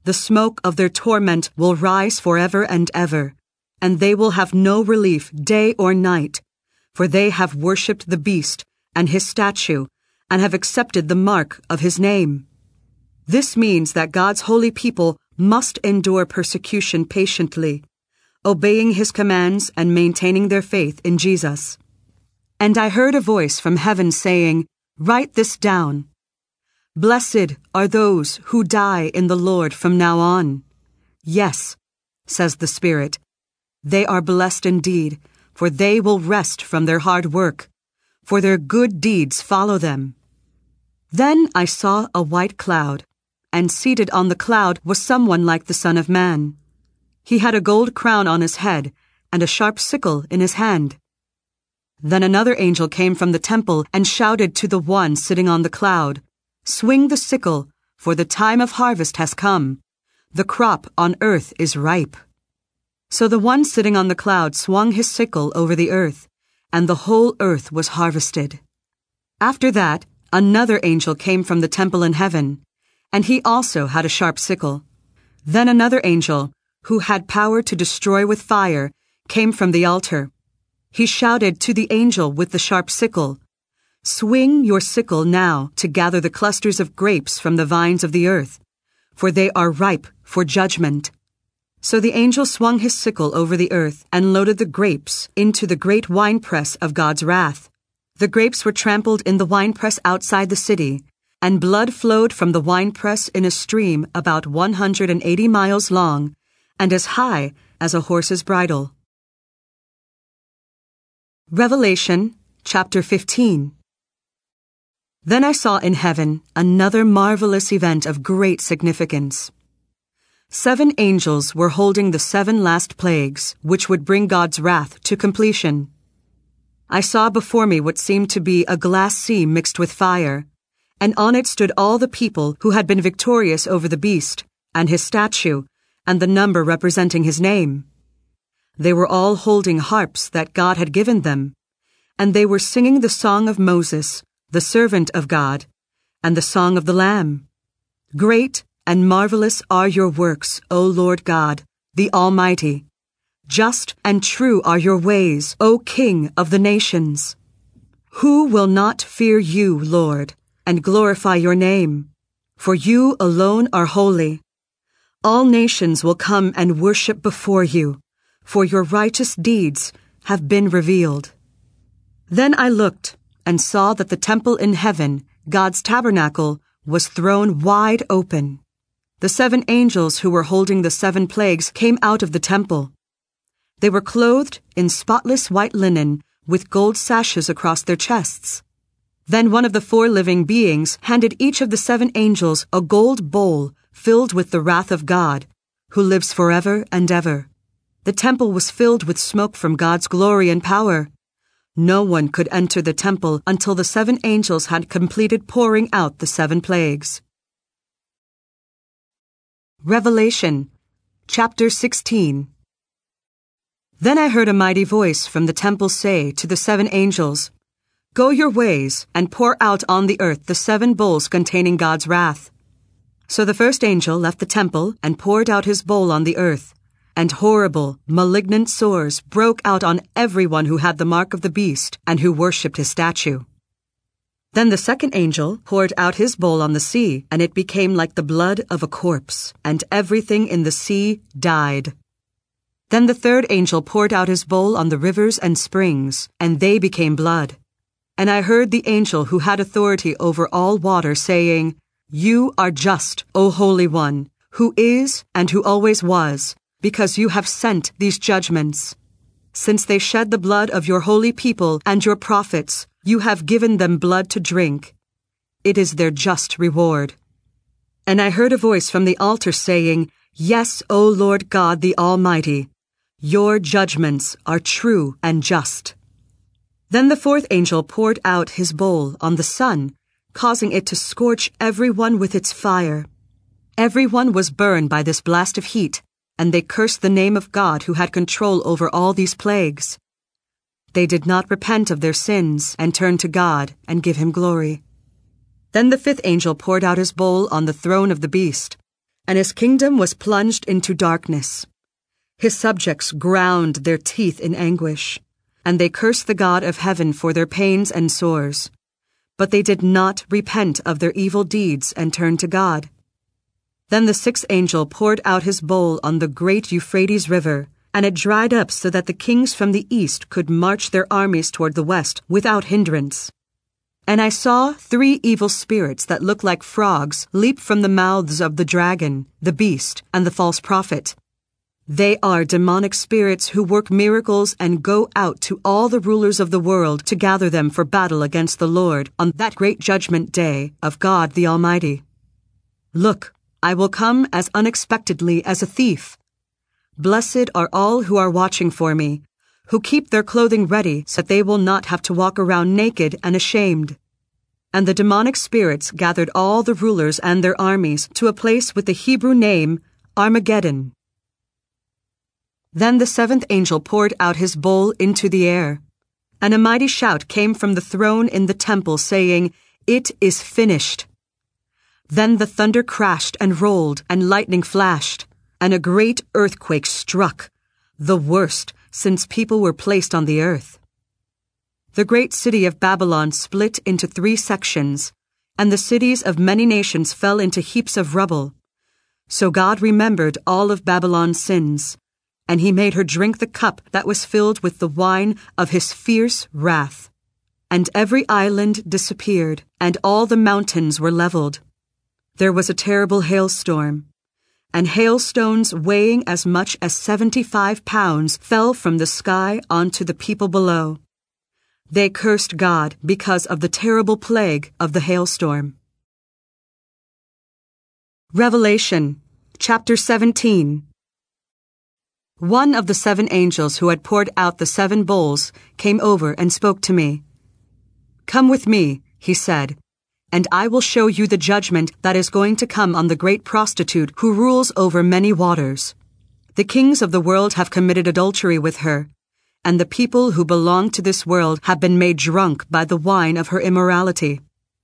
The smoke of their torment will rise forever and ever, and they will have no relief day or night, for they have worshipped the beast and his statue, and have accepted the mark of his name. This means that God's holy people must endure persecution patiently, obeying his commands and maintaining their faith in Jesus. And I heard a voice from heaven saying, "Write this down. Blessed are those who die in the Lord from now on." Yes, says the Spirit, they are blessed indeed, for they will rest from their hard work, for their good deeds follow them. Then I saw a white cloud, and seated on the cloud was someone like the Son of Man. He had a gold crown on his head and a sharp sickle in his hand. Then another angel came from the temple and shouted to the one sitting on the cloud, "Swing the sickle, for the time of harvest has come. The crop on earth is ripe." So the one sitting on the cloud swung his sickle over the earth, and the whole earth was harvested. After that, another angel came from the temple in heaven, and he also had a sharp sickle. Then another angel, who had power to destroy with fire, came from the altar. He shouted to the angel with the sharp sickle, "Swing your sickle now to gather the clusters of grapes from the vines of the earth, for they are ripe for judgment." So the angel swung his sickle over the earth and loaded the grapes into the great winepress of God's wrath. The grapes were trampled in the winepress outside the city, and blood flowed from the winepress in a stream about 180 miles long and as high as a horse's bridle. Revelation chapter 15. Then I saw in heaven another marvelous event of great significance. 7 angels were holding the 7 last plagues, which would bring God's wrath to completion. I saw before me what seemed to be a glass sea mixed with fire, and on it stood all the people who had been victorious over the beast, and his statue, and the number representing his name. They were all holding harps that God had given them, and they were singing the song of Moses, the servant of God, and the song of the Lamb. Great and marvelous are your works, O Lord God, the Almighty. Just and true are your ways, O King of the nations. Who will not fear you, Lord, and glorify your name? For you alone are holy. All nations will come and worship before you, for your righteous deeds have been revealed. Then I looked and saw that the temple in heaven, God's tabernacle, was thrown wide open. The 7 angels who were holding the 7 plagues came out of the temple. They were clothed in spotless white linen with gold sashes across their chests. Then one of the 4 living beings handed each of the 7 angels a gold bowl filled with the wrath of God, who lives forever and ever. The temple was filled with smoke from God's glory and power. No one could enter the temple until the 7 angels had completed pouring out the 7 plagues. Revelation chapter 16. Then I heard a mighty voice from the temple say to the 7 angels, "Go your ways and pour out on the earth the 7 bowls containing God's wrath." So the first angel left the temple and poured out his bowl on the earth, and horrible, malignant sores broke out on everyone who had the mark of the beast and who worshipped his statue. Then the second angel poured out his bowl on the sea, and it became like the blood of a corpse, and everything in the sea died. Then the third angel poured out his bowl on the rivers and springs, and they became blood. And I heard the angel who had authority over all water saying, "You are just, O Holy One, who is and who always was, because you have sent these judgments. Since they shed the blood of your holy people and your prophets, you have given them blood to drink. It is their just reward." And I heard a voice from the altar saying, "Yes, O Lord God the Almighty, your judgments are true and just." Then the fourth angel poured out his bowl on the sun, causing it to scorch everyone with its fire. Everyone was burned by this blast of heat, and they cursed the name of God who had control over all these plagues. They did not repent of their sins and turn to God and give him glory. Then the fifth angel poured out his bowl on the throne of the beast, and his kingdom was plunged into darkness. His subjects ground their teeth in anguish, and they cursed the God of heaven for their pains and sores. But they did not repent of their evil deeds and turn to God. Then the sixth angel poured out his bowl on the great Euphrates River, and it dried up so that the kings from the east could march their armies toward the west without hindrance. And I saw 3 evil spirits that looked like frogs leap from the mouths of the dragon, the beast, and the false prophet. They are demonic spirits who work miracles and go out to all the rulers of the world to gather them for battle against the Lord on that great judgment day of God the Almighty. Look, I will come as unexpectedly as a thief. Blessed are all who are watching for me, who keep their clothing ready so that they will not have to walk around naked and ashamed. And the demonic spirits gathered all the rulers and their armies to a place with the Hebrew name Armageddon. Then the 7th angel poured out his bowl into the air, and a mighty shout came from the throne in the temple, saying, "It is finished." Then the thunder crashed and rolled, and lightning flashed, and a great earthquake struck, the worst since people were placed on the earth. The great city of Babylon split into 3 sections, and the cities of many nations fell into heaps of rubble. So God remembered all of Babylon's sins, and he made her drink the cup that was filled with the wine of his fierce wrath. And every island disappeared, and all the mountains were leveled. There was a terrible hailstorm, and hailstones weighing as much as 75 pounds fell from the sky onto the people below. They cursed God because of the terrible plague of the hailstorm. Revelation, chapter 17. One of the 7 angels who had poured out the 7 bowls came over and spoke to me. "Come with me," he said, "and I will show you the judgment that is going to come on the great prostitute who rules over many waters. The kings of the world have committed adultery with her, and the people who belong to this world have been made drunk by the wine of her immorality."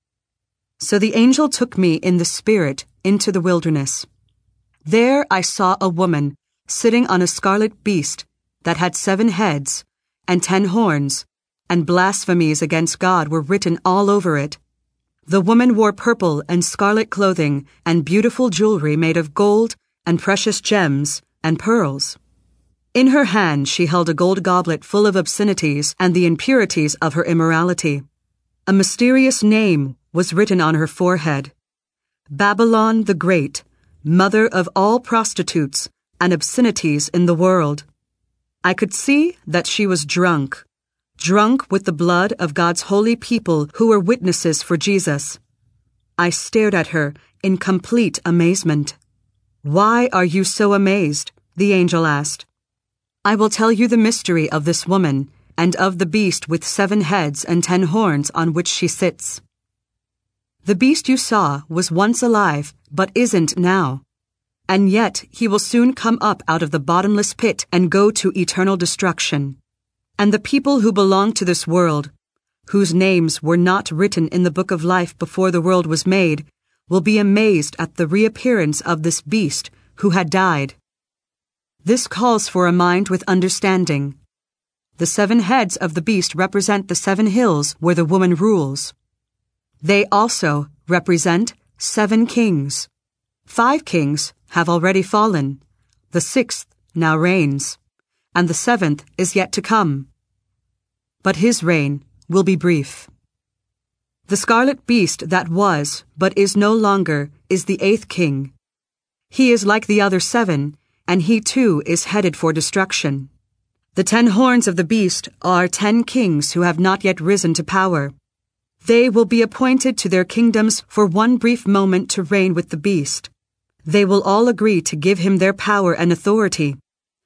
So the angel took me in the spirit into the wilderness. There I saw a woman sitting on a scarlet beast that had 7 heads and 10 horns, and blasphemies against God were written all over it. The woman wore purple and scarlet clothing and beautiful jewelry made of gold and precious gems and pearls. In her hand she held a gold goblet full of obscenities and the impurities of her immorality. A mysterious name was written on her forehead: Babylon the Great, mother of all prostitutes and obscenities in the world. I could see that she was drunk with the blood of God's holy people who were witnesses for Jesus. I stared at her in complete amazement. "Why are you so amazed?" the angel asked. "I will tell you the mystery of this woman and of the beast with 7 heads and 10 horns on which she sits. The beast you saw was once alive, but isn't now. And yet he will soon come up out of the bottomless pit and go to eternal destruction. And the people who belong to this world, whose names were not written in the book of life before the world was made, will be amazed at the reappearance of this beast who had died. This calls for a mind with understanding. The 7 heads of the beast represent the 7 hills where the woman rules. They also represent 7 kings. 5 kings have already fallen. The 6th now reigns, and the 7th is yet to come. But his reign will be brief. The scarlet beast that was, but is no longer, is the 8th king. He is like the other 7, and he too is headed for destruction. The 10 horns of the beast are 10 kings who have not yet risen to power. They will be appointed to their kingdoms for one brief moment to reign with the beast. They will all agree to give him their power and authority.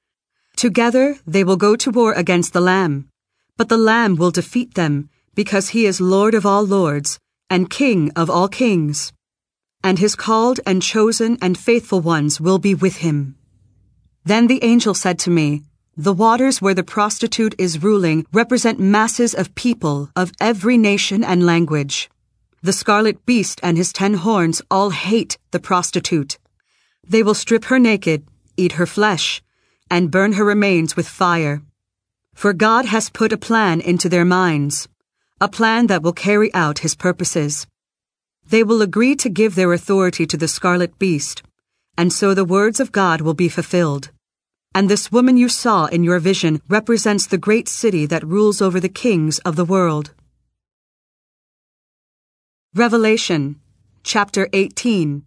Together they will go to war against the Lamb, but the Lamb will defeat them because he is Lord of all lords and King of all kings. And his called and chosen and faithful ones will be with him. Then the angel said to me, "The waters where the prostitute is ruling represent masses of people of every nation and language. The scarlet beast and his 10 horns all hate the prostitute. They will strip her naked, eat her flesh, and burn her remains with fire. For God has put a plan into their minds, a plan that will carry out his purposes. They will agree to give their authority to the scarlet beast, and so the words of God will be fulfilled. And this woman you saw in your vision represents the great city that rules over the kings of the world. Revelation, chapter 18.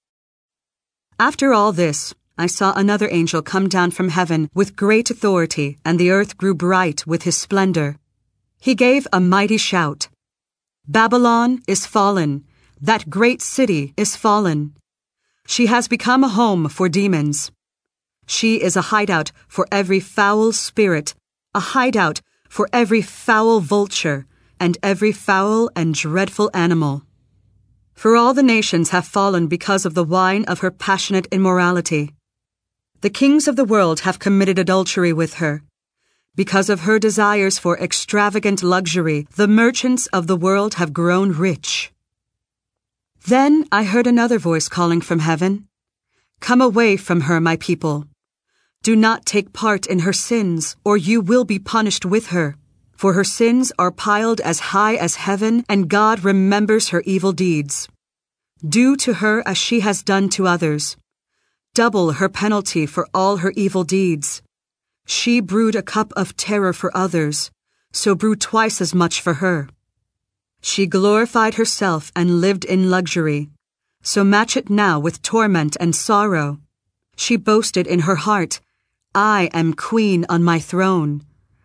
After all this, I saw another angel come down from heaven with great authority, and the earth grew bright with his splendor. He gave a mighty shout. Babylon is fallen, that great city is fallen. She has become a home for demons. She is a hideout for every foul spirit, a hideout for every foul vulture, and every foul and dreadful animal. For all the nations have fallen because of the wine of her passionate immorality. The kings of the world have committed adultery with her. Because of her desires for extravagant luxury, the merchants of the world have grown rich. Then I heard another voice calling from heaven, "Come away from her, my people. Do not take part in her sins, or you will be punished with her. For her sins are piled as high as heaven, and God remembers her evil deeds. Do to her as she has done to others. Double her penalty for all her evil deeds. She brewed a cup of terror for others, so brew twice as much for her. She glorified herself and lived in luxury, so match it now with torment and sorrow. She boasted in her heart, 'I am queen on my throne.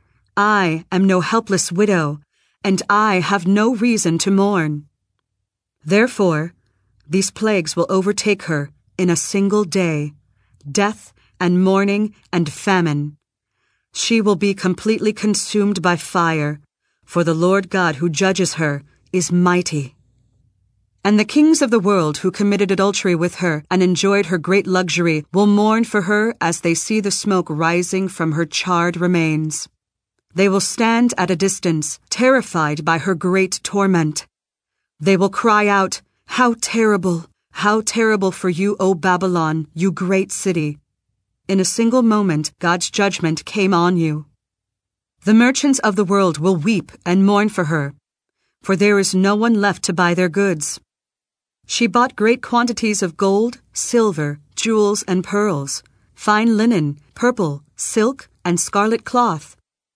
I am no helpless widow, and I have no reason to mourn.' Therefore, these plagues will overtake her in a single day, death and mourning and famine. She will be completely consumed by fire, for the Lord God who judges her is mighty. And the kings of the world who committed adultery with her and enjoyed her great luxury will mourn for her as they see the smoke rising from her charred remains. They will stand at a distance, terrified by her great torment. They will cry out, 'How terrible! How terrible for you, O Babylon, you great city!' In a single moment, God's judgment came on you. The merchants of the world will weep and mourn for her, for there is no one left to buy their goods. She bought great quantities of gold, silver, jewels, and pearls, fine linen, purple, silk, and scarlet cloth,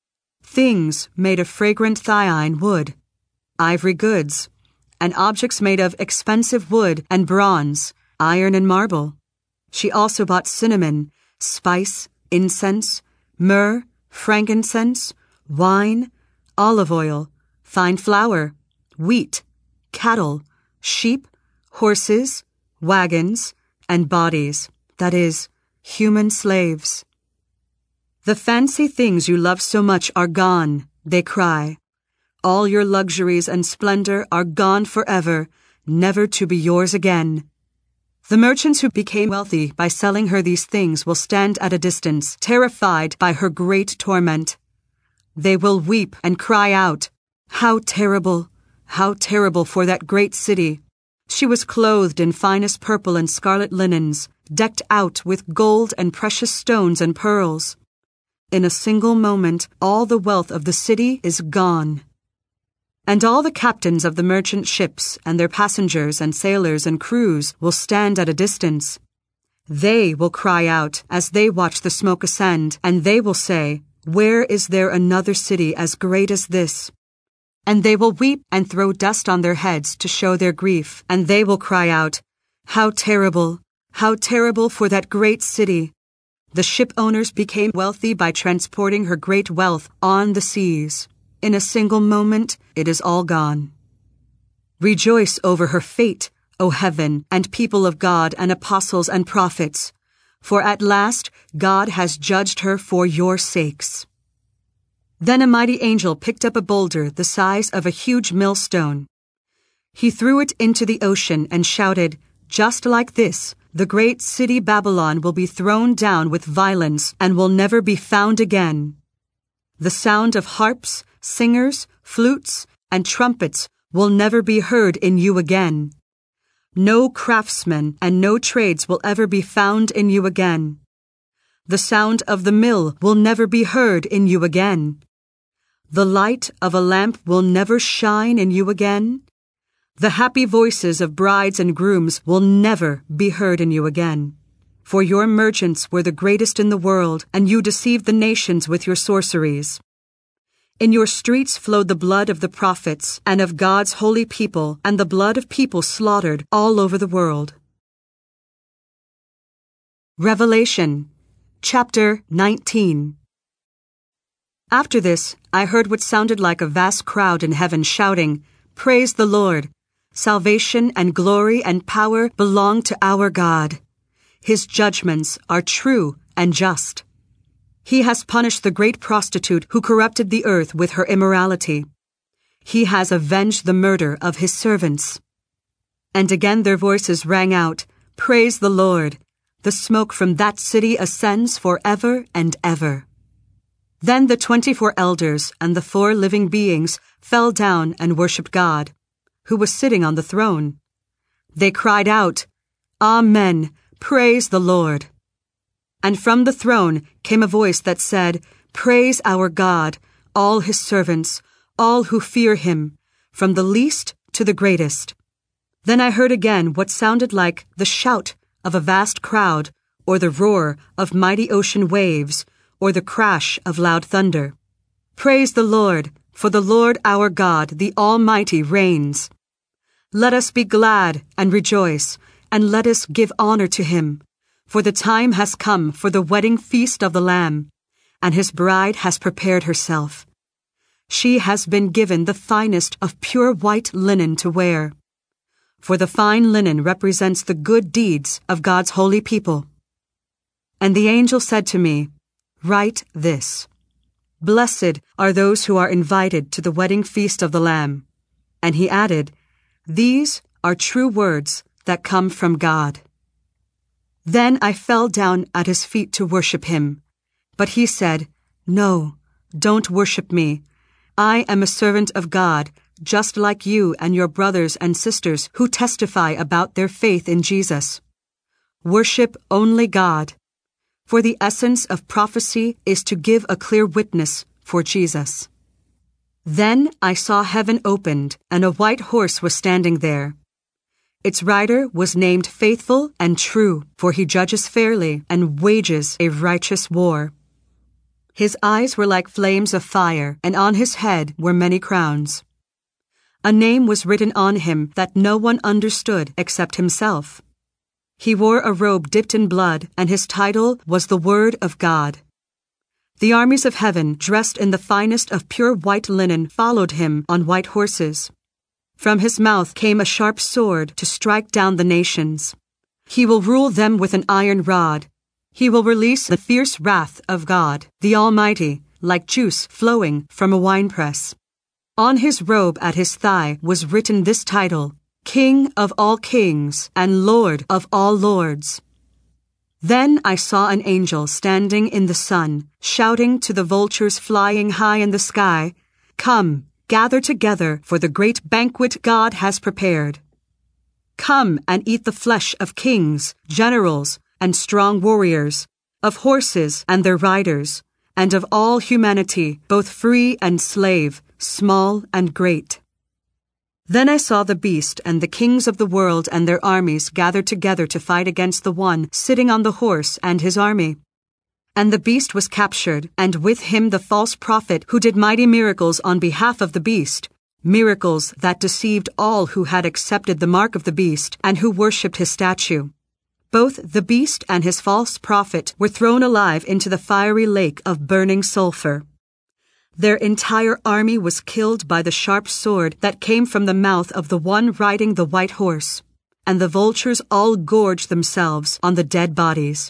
things made of fragrant thine wood, ivory goods, and objects made of expensive wood and bronze, iron and marble. She also bought cinnamon, spice, incense, myrrh, frankincense, wine, olive oil, fine flour, wheat, cattle, sheep, horses, wagons, and bodies, that is, human slaves. The fancy things you love so much are gone, they cry. All your luxuries and splendor are gone forever, never to be yours again. The merchants who became wealthy by selling her these things will stand at a distance, terrified by her great torment. They will weep and cry out, 'How terrible! How terrible for that great city! She was clothed in finest purple and scarlet linens, decked out with gold and precious stones and pearls. In a single moment, all the wealth of the city is gone.' And all the captains of the merchant ships and their passengers and sailors and crews will stand at a distance. They will cry out as they watch the smoke ascend, and they will say, 'Where is there another city as great as this?' And they will weep and throw dust on their heads to show their grief, and they will cry out, 'How terrible! How terrible for that great city! The ship owners became wealthy by transporting her great wealth on the seas. In a single moment, it is all gone. Rejoice over her fate, O heaven, and people of God and apostles and prophets, for at last God has judged her for your sakes." Then a mighty angel picked up a boulder the size of a huge millstone. He threw it into the ocean and shouted, "Just like this, the great city Babylon will be thrown down with violence and will never be found again. The sound of harps, singers, flutes, and trumpets will never be heard in you again. No craftsmen and no trades will ever be found in you again. The sound of the mill will never be heard in you again. The light of a lamp will never shine in you again. The happy voices of brides and grooms will never be heard in you again. For your merchants were the greatest in the world, and you deceived the nations with your sorceries. In your streets flowed the blood of the prophets and of God's holy people, and the blood of people slaughtered all over the world. Revelation, chapter 19. After this, I heard what sounded like a vast crowd in heaven shouting, "Praise the Lord! Salvation and glory and power belong to our God. His judgments are true and just. He has punished the great prostitute who corrupted the earth with her immorality. He has avenged the murder of his servants." And again their voices rang out, "Praise the Lord! The smoke from that city ascends forever and ever." Then the 24 elders and the 4 living beings fell down and worshipped God, who was sitting on the throne. They cried out, "Amen, praise the Lord." And from the throne came a voice that said, "Praise our God, all his servants, all who fear him, from the least to the greatest." Then I heard again what sounded like the shout of a vast crowd, or the roar of mighty ocean waves, or the crash of loud thunder. "Praise the Lord, for the Lord our God, the Almighty, reigns. Let us be glad and rejoice, and let us give honor to him. For the time has come for the wedding feast of the Lamb, and his bride has prepared herself. She has been given the finest of pure white linen to wear. For the fine linen represents the good deeds of God's holy people." And the angel said to me, "Write this: Blessed are those who are invited to the wedding feast of the Lamb." And he added, "These are true words that come from God." Then I fell down at his feet to worship him. But he said, "No, don't worship me. I am a servant of God, just like you and your brothers and sisters who testify about their faith in Jesus. Worship only God. For the essence of prophecy is to give a clear witness for Jesus." Then I saw heaven opened, and a white horse was standing there. Its rider was named Faithful and True, for he judges fairly and wages a righteous war. His eyes were like flames of fire, and on his head were many crowns. A name was written on him that no one understood except himself. He wore a robe dipped in blood, and his title was the Word of God. The armies of heaven, dressed in the finest of pure white linen, followed him on white horses. From his mouth came a sharp sword to strike down the nations. He will rule them with an iron rod. He will release the fierce wrath of God, the Almighty, like juice flowing from a winepress. On his robe at his thigh was written this title: King of all kings and Lord of all lords. Then I saw an angel standing in the sun, shouting to the vultures flying high in the sky, "Come, gather together for the great banquet God has prepared. Come and eat the flesh of kings, generals, and strong warriors, of horses and their riders, and of all humanity, both free and slave, small and great." Then I saw the beast and the kings of the world and their armies gathered together to fight against the one sitting on the horse and his army. And the beast was captured, and with him the false prophet who did mighty miracles on behalf of the beast, miracles that deceived all who had accepted the mark of the beast and who worshipped his statue. Both the beast and his false prophet were thrown alive into the fiery lake of burning sulfur. Their entire army was killed by the sharp sword that came from the mouth of the one riding the white horse, and the vultures all gorged themselves on the dead bodies.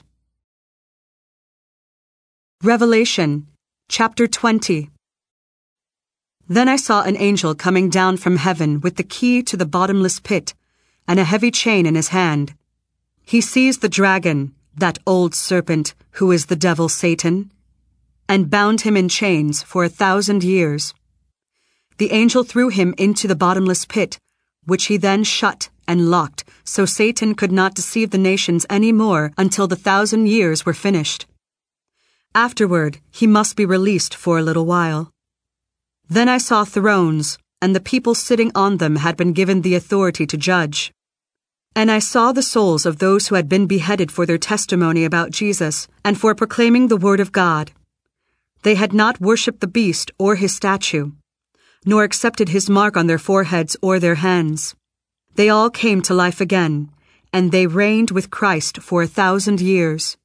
Revelation, chapter 20. Then I saw an angel coming down from heaven with the key to the bottomless pit and a heavy chain in his hand. He seized the dragon, that old serpent who is the devil Satan, and bound him in chains for 1,000 years. The angel threw him into the bottomless pit, which he then shut and locked, so Satan could not deceive the nations any more until the 1,000 years were finished. Afterward, he must be released for a little while. Then I saw thrones, and the people sitting on them had been given the authority to judge. And I saw the souls of those who had been beheaded for their testimony about Jesus and for proclaiming the word of God. They had not worshipped the beast or his statue, nor accepted his mark on their foreheads or their hands. They all came to life again, and they reigned with Christ for 1,000 years.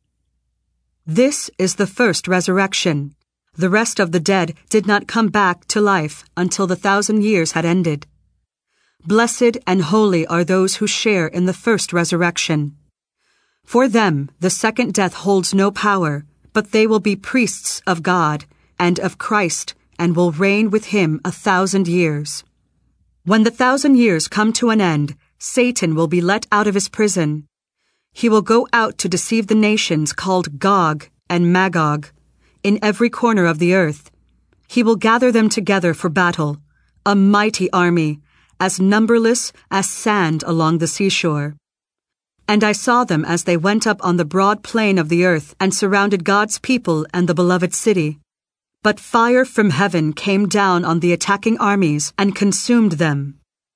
This is the first resurrection. The rest of the dead did not come back to life until the 1,000 years had ended. Blessed and holy are those who share in the first resurrection. For them, the second death holds no power, but they will be priests of God and of Christ and will reign with him 1,000 years. When the 1,000 years come to an end, Satan will be let out of his prison. He will go out to deceive the nations called Gog and Magog, in every corner of the earth. He will gather them together for battle, a mighty army, as numberless as sand along the seashore. And I saw them as they went up on the broad plain of the earth and surrounded God's people and the beloved city. But fire from heaven came down on the attacking armies and consumed them.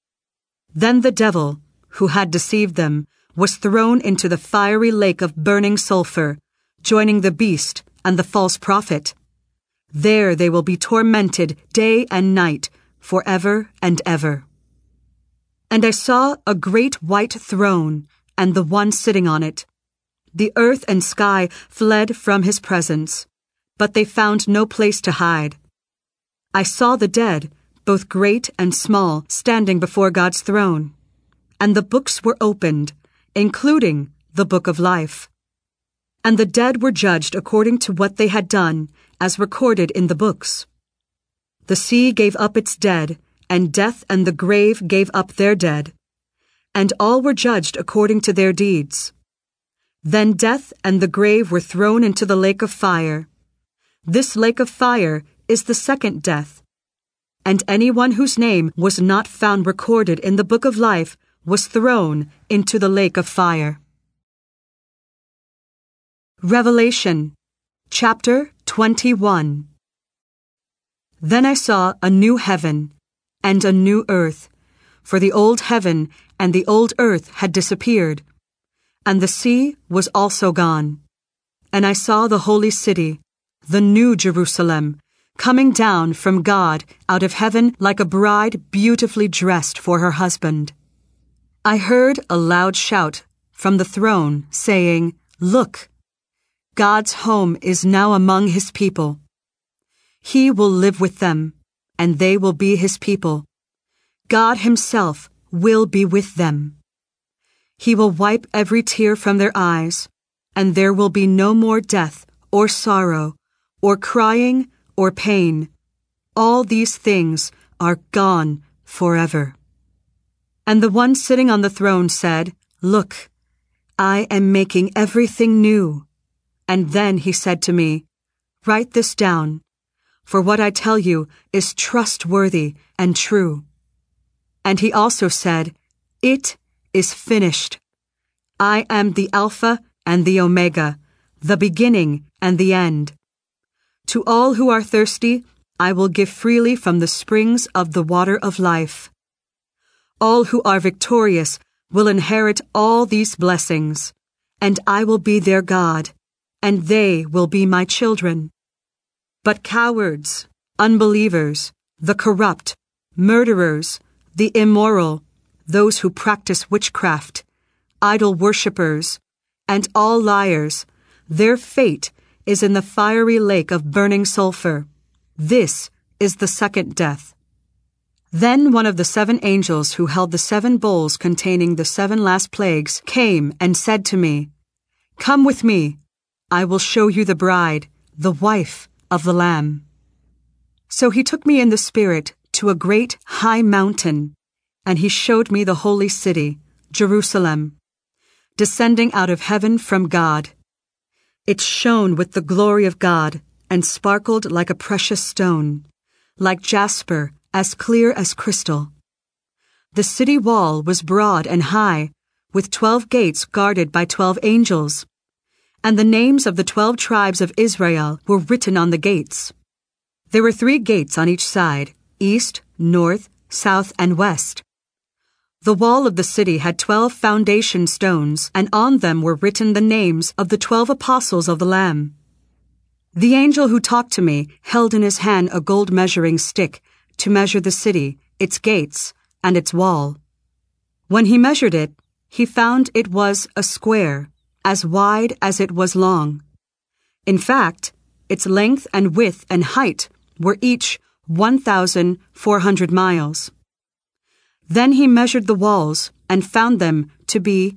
Then the devil, who had deceived them, was thrown into the fiery lake of burning sulfur, joining the beast and the false prophet. There they will be tormented day and night, forever and ever. And I saw a great white throne, and the one sitting on it. The earth and sky fled from his presence, but they found no place to hide. I saw the dead, both great and small, standing before God's throne. And the books were opened, including the book of life. And the dead were judged according to what they had done, as recorded in the books. The sea gave up its dead, and death and the grave gave up their dead. And all were judged according to their deeds. Then death and the grave were thrown into the lake of fire. This lake of fire is the second death. And anyone whose name was not found recorded in the book of life was thrown into the lake of fire. Revelation, chapter 21. Then I saw a new heaven and a new earth, for the old heaven and the old earth had disappeared, and the sea was also gone. And I saw the holy city, the new Jerusalem, coming down from God out of heaven like a bride beautifully dressed for her husband. I heard a loud shout from the throne saying, "Look! God's home is now among his people. He will live with them, and they will be his people. God himself will be with them. He will wipe every tear from their eyes, and there will be no more death or sorrow or crying or pain. All these things are gone forever." And the one sitting on the throne said, "Look, I am making everything new." And then he said to me, "Write this down, for what I tell you is trustworthy and true." And he also said, "It is finished. I am the Alpha and the Omega, the beginning and the end. To all who are thirsty, I will give freely from the springs of the water of life. All who are victorious will inherit all these blessings, and I will be their God, and they will be my children. But cowards, unbelievers, the corrupt, murderers, the immoral, those who practice witchcraft, idol worshippers, and all liars, their fate is in the fiery lake of burning sulfur. This is the second death." Then one of the 7 angels who held the 7 bowls containing the 7 last plagues came and said to me, "Come with me. I will show you the bride, the wife of the Lamb." So he took me in the Spirit to a great high mountain, and he showed me the holy city, Jerusalem, descending out of heaven from God. It shone with the glory of God and sparkled like a precious stone, like jasper, as clear as crystal. The city wall was broad and high, with 12 gates guarded by 12 angels. And the names of the 12 tribes of Israel were written on the gates. There were 3 gates on each side, east, north, south, and west. The wall of the city had 12 foundation stones, and on them were written the names of the 12 apostles of the Lamb. The angel who talked to me held in his hand a gold measuring stick to measure the city, its gates, and its wall. When he measured it, he found it was a square, as wide as it was long. In fact, its length and width and height were each 1,400 miles. Then he measured the walls and found them to be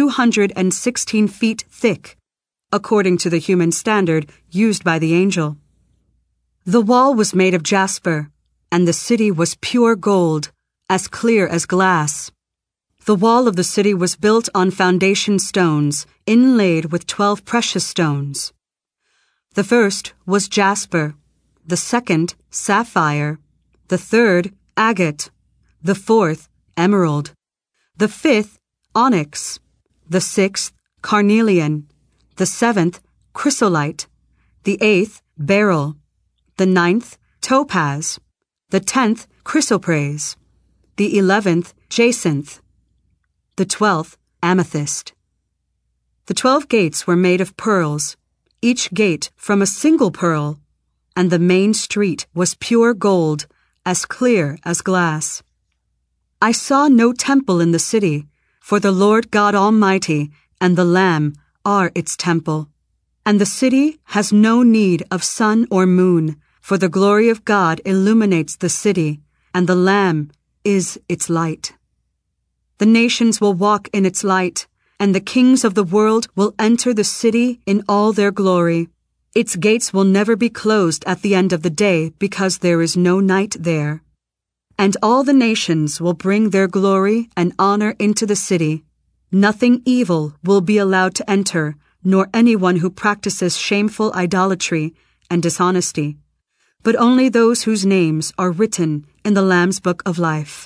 216 feet thick, according to the human standard used by the angel. The wall was made of jasper, and the city was pure gold, as clear as glass. The wall of the city was built on foundation stones, inlaid with 12 precious stones. The first was jasper, the second sapphire, the third agate, the fourth emerald, the fifth onyx, the sixth carnelian, the seventh chrysolite, the eighth beryl, the ninth topaz, the 10th chrysoprase, the 11th jacinth, the 12th amethyst. The 12 gates were made of pearls, each gate from a single pearl, and the main street was pure gold, as clear as glass. I saw no temple in the city, for the Lord God Almighty and the Lamb are its temple. And the city has no need of sun or moon, for the glory of God illuminates the city, and the Lamb is its light. The nations will walk in its light, and the kings of the world will enter the city in all their glory. Its gates will never be closed at the end of the day, because there is no night there. And all the nations will bring their glory and honor into the city. Nothing evil will be allowed to enter, nor anyone who practices shameful idolatry and dishonesty, but only those whose names are written in the Lamb's Book of Life.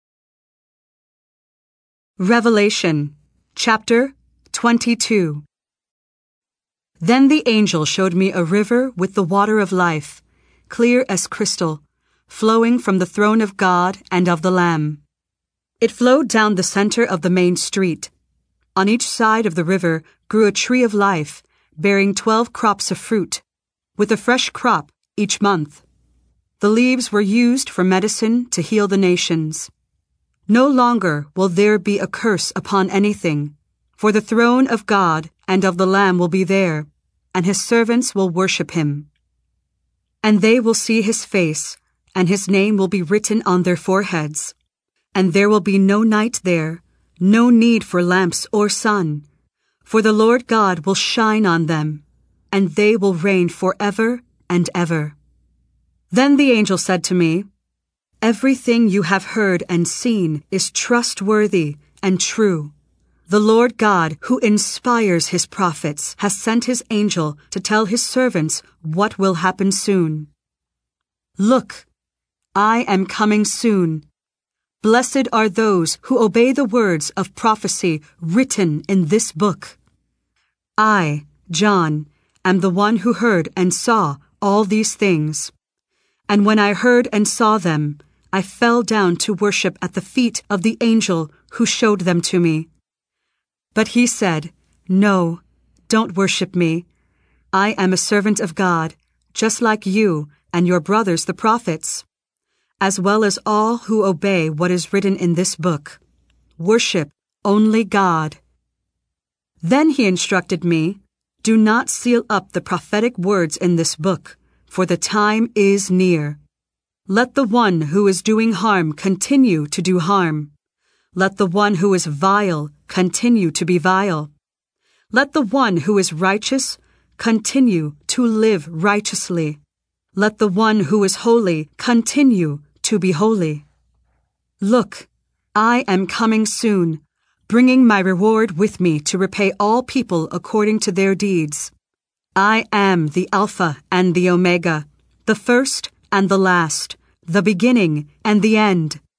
Revelation, chapter 22. Then the angel showed me a river with the water of life, clear as crystal, flowing from the throne of God and of the Lamb. It flowed down the center of the main street. On each side of the river grew a tree of life, bearing 12 crops of fruit, with a fresh crop each month. The leaves were used for medicine to heal the nations. No longer will there be a curse upon anything, for the throne of God and of the Lamb will be there, and his servants will worship him. And they will see his face, and his name will be written on their foreheads. And there will be no night there, no need for lamps or sun, for the Lord God will shine on them, and they will reign forever and ever. Then the angel said to me, "Everything you have heard and seen is trustworthy and true. The Lord God, who inspires his prophets, has sent his angel to tell his servants what will happen soon. Look, I am coming soon. Blessed are those who obey the words of prophecy written in this book." I, John, am the one who heard and saw all these things. And when I heard and saw them, I fell down to worship at the feet of the angel who showed them to me. But he said, "No, don't worship me. I am a servant of God, just like you and your brothers the prophets, as well as all who obey what is written in this book. Worship only God." Then he instructed me, "Do not seal up the prophetic words in this book, for the time is near. Let the one who is doing harm continue to do harm. Let the one who is vile continue to be vile. Let the one who is righteous continue to live righteously. Let the one who is holy continue to be holy. Look, I am coming soon, bringing my reward with me to repay all people according to their deeds. I am the Alpha and the Omega, the first and the last, the beginning and the end.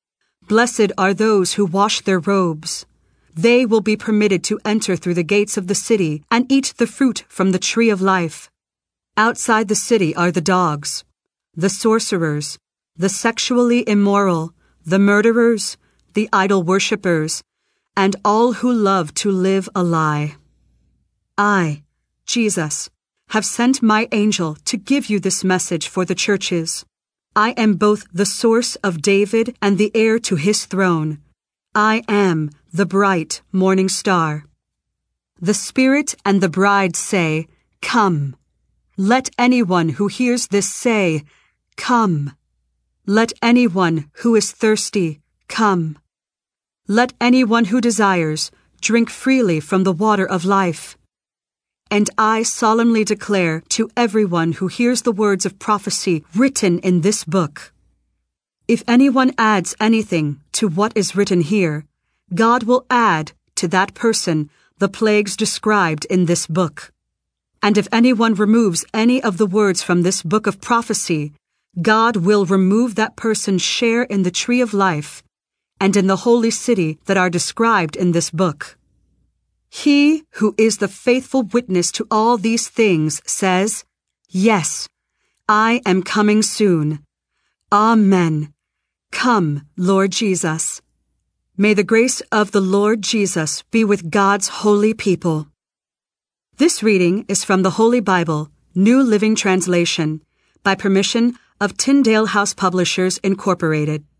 Blessed are those who wash their robes. They will be permitted to enter through the gates of the city and eat the fruit from the tree of life. Outside the city are the dogs, the sorcerers, the sexually immoral, the murderers, the idol worshippers, and all who love to live a lie. I, Jesus, have sent my angel to give you this message for the churches. I am both the source of David and the heir to his throne. I am the bright morning star. The Spirit and the bride say, "Come." Let anyone who hears this say, "Come." Let anyone who is thirsty come. Let anyone who desires drink freely from the water of life. And I solemnly declare to everyone who hears the words of prophecy written in this book, if anyone adds anything to what is written here, God will add to that person the plagues described in this book. And if anyone removes any of the words from this book of prophecy, God will remove that person's share in the tree of life and in the holy city that are described in this book. He who is the faithful witness to all these things says, "Yes, I am coming soon." Amen. Come, Lord Jesus. May the grace of the Lord Jesus be with God's holy people. This reading is from the Holy Bible, New Living Translation, by permission of Tyndale House Publishers, Incorporated.